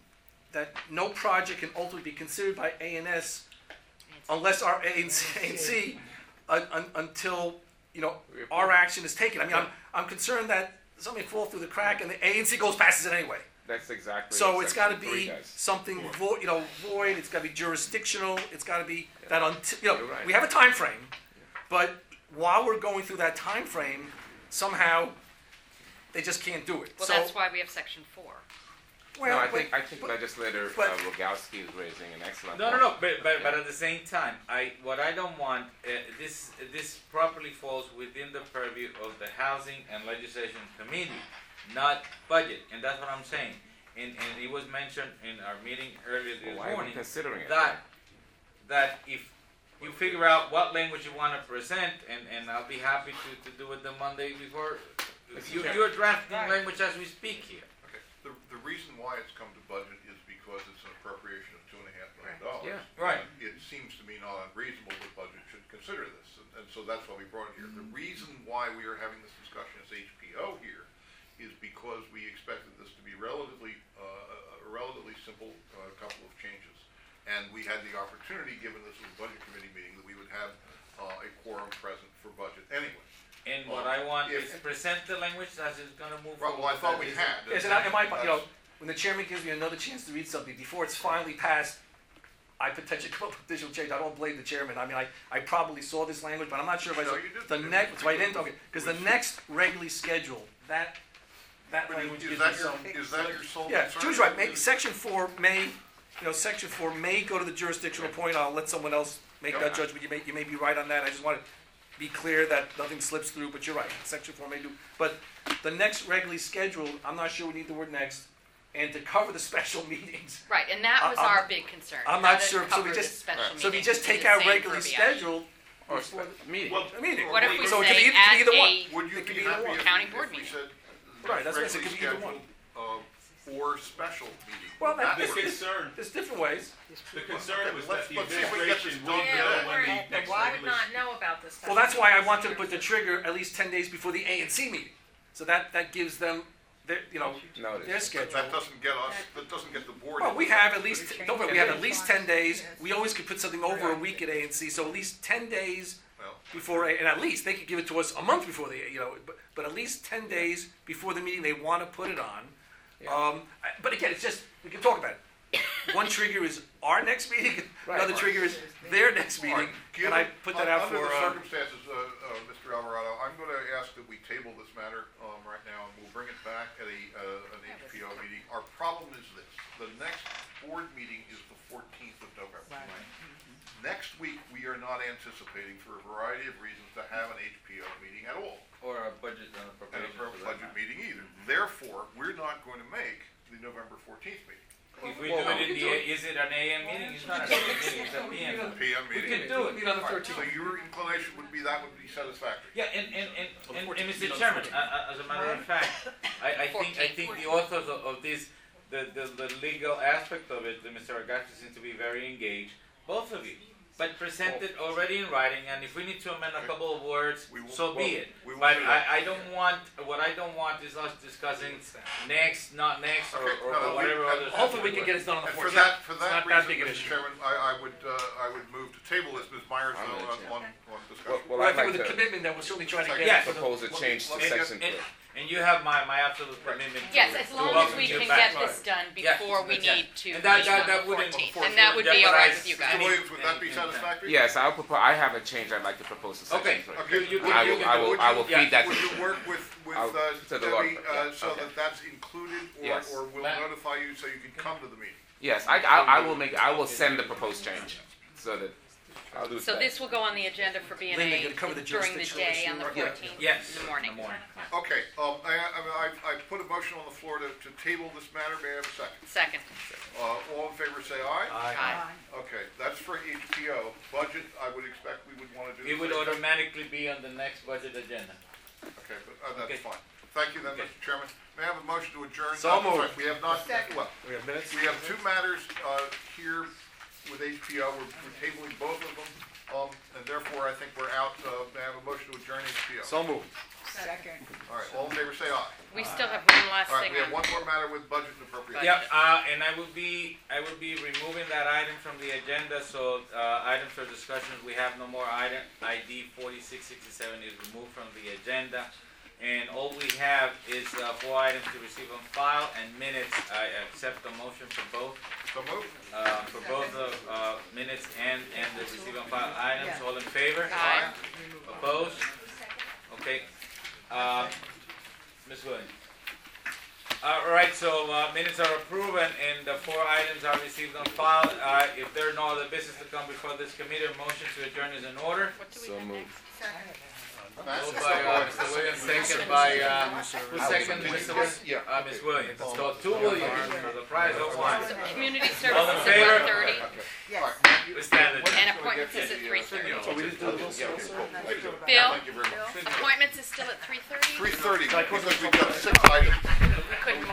H: that no project can ultimately be considered by A and S unless our A and C, A and C un, un, until you know our action is taken. I mean, I'm I'm concerned that something fall through the crack and the A and C goes passes it anyway.
F: That's exactly.
H: So
F: what
H: it's got to
F: Section three
H: be
F: does.
H: something void, you know, void. It's got to be jurisdictional. It's got to be that until you know
F: You're right.
H: we have a time frame, but while we're going through that time frame, somehow they just can't do it.
I: Well,
H: so,
I: that's why we have section four.
H: well,
F: No, I
H: but-
F: think, I think
H: but-
F: legislator
H: but-
F: uh, Rogowski is raising an excellent
B: No, no,
F: point.
B: no. But, but, but at the same time, I what I don't want uh, this this properly falls within the purview of the Housing and Legislation Committee, not budget, and that's what I'm saying. And and it was mentioned in our meeting earlier this
F: Well, why are we
B: morning
F: considering it?
B: that that if you figure out what language you want to present, and, and I'll be happy to, to do it the Monday before. You, you're drafting language as we speak here.
C: Okay, the, the reason why it's come to budget is because it's an appropriation of two and a half million dollars.
B: Yeah, right.
C: It seems to me not unreasonable that budget should consider this, and, and so that's why we brought it here. The reason why we are having this discussion as H P O here is because we expected this to be relatively, uh, a- a simple, uh, couple of changes. And we had the opportunity, given this was a budget committee meeting, that we would have, uh, a quorum present for budget anyway.
B: And what
C: Uh,
B: I want
C: if-
B: is present the language as it's gonna move
C: Well,
B: forward.
C: well, I thought we
B: Is it-
C: had.
H: Yes, and I, and my, you know, when the chairman gives me another chance to read something, before it's finally passed, I potentially come up with additional change. I don't blame the chairman. I mean, I, I probably saw this language, but I'm not sure if I
C: No,
H: saw
C: you did.
H: the next, so I didn't, okay, because the next regularly scheduled, that, that
C: But
H: language
C: is
H: gives
C: that
H: me
C: your,
H: some.
C: is that your sole
H: Yeah,
C: concern?
H: Drew's right, maybe section four may, you know, section four may go to the jurisdictional point, I'll let someone else make that
C: Yeah.
H: judgment, you may, you may be right on that, I just want to be clear that nothing slips through, but you're right, section four may do, but the next regularly scheduled, I'm not sure we need the word next, and to cover the special meetings,
I: Right, and that
H: I-
I: was
H: I'm-
I: our big concern.
H: I'm
I: how
H: not
I: to
H: sure, so we
I: cover the
H: just,
I: special
H: so if you
I: meetings
H: just
I: and
H: take
I: the
H: out
I: same
H: regularly
I: verbiage.
H: scheduled,
F: Or
H: before
F: spe-
H: the-
F: meeting.
C: Well,
H: meeting.
I: What if we
H: So it could
I: say
H: be- it could be
I: at
H: either one.
I: a
C: Would you
H: It could
C: be
H: be
C: happy
H: either
C: if,
H: one.
I: County
C: if
I: board
C: we
I: meeting.
C: said
H: Right, that's what I said,
C: regularly
H: it could be either one.
C: scheduled, uh, or special meeting?
H: Well,
C: Would
H: that,
C: that
H: there's,
C: work?
H: there's,
Q: concern.
H: there's different ways.
Q: The concern was
C: Let's-
Q: that the
C: let's see if we get this
Q: administration
C: done
Q: would
C: today.
Q: know
O: Yeah,
Q: when the
O: but
Q: next
O: I would
Q: regular.
O: not know about this.
H: Well, that's why I wanted to put the trigger at least ten days before the A and C meeting. So that, that gives them their, you know,
F: Notice.
H: their schedule.
C: That doesn't get us, that doesn't get the board.
H: Well, we have at least, don't forget, we have at least ten days. We always could put something over a week at A and C, so at least ten days
C: Well,
H: before, A- and at least, they could give it to us a month before the, you know, but, but at least ten days before the meeting they want to put it on.
F: Yeah.
H: Um, I- but again, it's just, we can talk about it. One trigger is our next meeting, another
C: Right.
H: trigger is their next
C: all
H: meeting.
C: right,
H: Can I
C: given-
H: put that
C: un-
H: out for,
C: Under the
H: uh,
C: circumstances, uh, uh, Mister Alvarado, I'm gonna ask that we table this matter, um, right now, and we'll bring it back at a, uh, an H P O meeting. Our problem is this, the next board meeting is the fourteenth of November. Next week, we are not anticipating, for a variety of reasons, to have an H P O meeting at all,
B: Or a budget and
C: and
B: appropriation.
C: a
B: for that
C: budget
B: matter.
C: meeting either. Therefore, we're not going to make the November fourteenth meeting,
B: If we
H: Well,
B: do
H: we
B: it in
H: can
B: the,
H: do it.
B: is it an A M meeting? It's not an A M meeting, it's a P M.
C: P M
B: We
C: meeting.
B: can do it.
H: Meet on the
C: All right,
H: thirteenth.
C: so your inclination would be that would be satisfactory?
B: Yeah, and, and, and, and, and
H: fourteenth,
B: Mister
H: you know,
B: Chairman,
H: fourteenth.
B: uh, uh, as a matter of fact, I, I think, I think the authors of, of this, the, the, the legal aspect of it, Mister Agache seems to be very engaged, both of you. But present it already in writing, and if we need to amend a couple of words,
C: We will-
B: so
C: well,
B: be it.
C: we will
B: But
C: do that.
B: I, I don't want, what I don't want is us discussing next, not next, or,
C: Okay,
B: or
C: no, no, we-
B: whatever
C: uh,
B: other.
H: Hopefully we can get it done on the
C: And for
H: fourteenth.
C: that, for
H: It's
C: that
H: not that
C: reason,
H: big an
C: Mister
H: issue.
C: Chairman, I, I would, uh, I would move to table this, Miz Myers,
F: I'm
C: uh,
F: gonna
C: on, on, on
F: Well,
C: discussion.
F: well,
H: Well, I
F: I'd
H: think
F: like
H: with the
F: to
H: commitment that we'll certainly try to get
B: Yes.
H: it. for the-
F: propose a change to
C: let me get-
F: section
B: And,
F: three.
B: and you have my, my absolute commitment.
I: Yes,
B: to-
I: as
B: to
I: long as
B: welcome
I: we
B: you
I: can
B: back.
I: get this done
B: Yes,
I: before we
B: yes.
I: need to
B: And that-
I: meet
B: that-
I: on
B: that
I: the
B: wouldn't-
I: fourteenth,
C: before-
I: and that would be all right with you
C: Mister
I: guys.
C: Williams, would that be
B: And- and-
C: satisfactory?
F: Yes, I'll propose, I have a change I'd like to propose to section
B: Okay,
F: three.
C: Okay,
B: You- you-
F: I
B: you
F: will,
B: can
F: I
B: do
F: will,
B: it.
F: I will
B: Yeah.
F: feed that to
C: Would you
F: you.
C: work with, with,
F: I'll-
C: uh,
F: to the Lord,
C: Debbie,
F: yeah,
C: uh, so
F: okay.
C: that that's included, or,
F: Yes.
C: or we'll
B: Ma-
C: notify you so you can come to the meeting?
F: Yes, I, I, I will make, I will send the proposed change, so that, I'll do
I: So
F: that.
I: this will go on the agenda for B and
H: Linda,
I: A
H: you cover the
I: during the
H: jurisdictional
I: day
H: issue,
I: on the
H: right? Yeah.
I: fourteenth
B: Yes.
I: in the morning.
C: Okay, um, I, I, mean, I, I put a motion on the floor to, to table this matter, may I have a second?
I: Second.
C: Uh, all in favor say aye?
I: Aye.
C: Okay, that's for H P O. Budget, I would expect we would wanna do the
B: It would
C: same thing.
B: automatically be on the next budget agenda.
C: Okay, but, uh, that's
B: Okay.
C: fine. Thank you then,
B: Okay.
C: Mister Chairman. May I have a motion to adjourn?
H: So
C: Uh,
H: moved.
C: sorry, We have not,
K: Second.
C: well,
H: We have minutes?
C: we have two matters, uh, here with H P O. We're, we're tabling both of them, um, and therefore I think we're out. Uh, may I have a motion to adjourn H P O?
H: So moved.
K: Second.
C: All right, all in favor say aye.
I: We still have one last
C: All right,
I: thing
C: we have
I: on.
C: one more matter with budget and appropriation.
B: Yeah, uh, and I will be, I will be removing that item from the agenda, so, uh, items for discussion, we have no more item, I D forty-six sixty-seven is removed from the agenda. And all we have is, uh, four items to receive on file and minutes, I accept the motion for both,
C: So moved.
B: uh, for both the, uh, minutes and, and the receive on file items, all in favor?
I: Aye.
B: Opposed? Okay, uh, Miz Williams. All right, so, uh, minutes are approved and, and the four items are received on file. Uh, if there are no other business to come before this committee, a motion to adjourn is in order.
F: So moved.
B: Moved by, uh, Mister Williams, second by, uh, who second, Mister Williams?
C: Yeah.
B: Uh, Miz Williams, so two Williams for the price of one.
I: Community
B: All in
I: services
B: favor?
I: at one thirty,
K: Yes.
B: We stand adjourned.
I: and appointments is at three thirty.
H: So we didn't do the Wilson
C: Yeah,
H: also?
C: okay, cool. Thank you.
I: Bill?
C: Thank you very much.
I: Appointments is still at three thirty?
C: Three thirty, because we've got six items.
I: We couldn't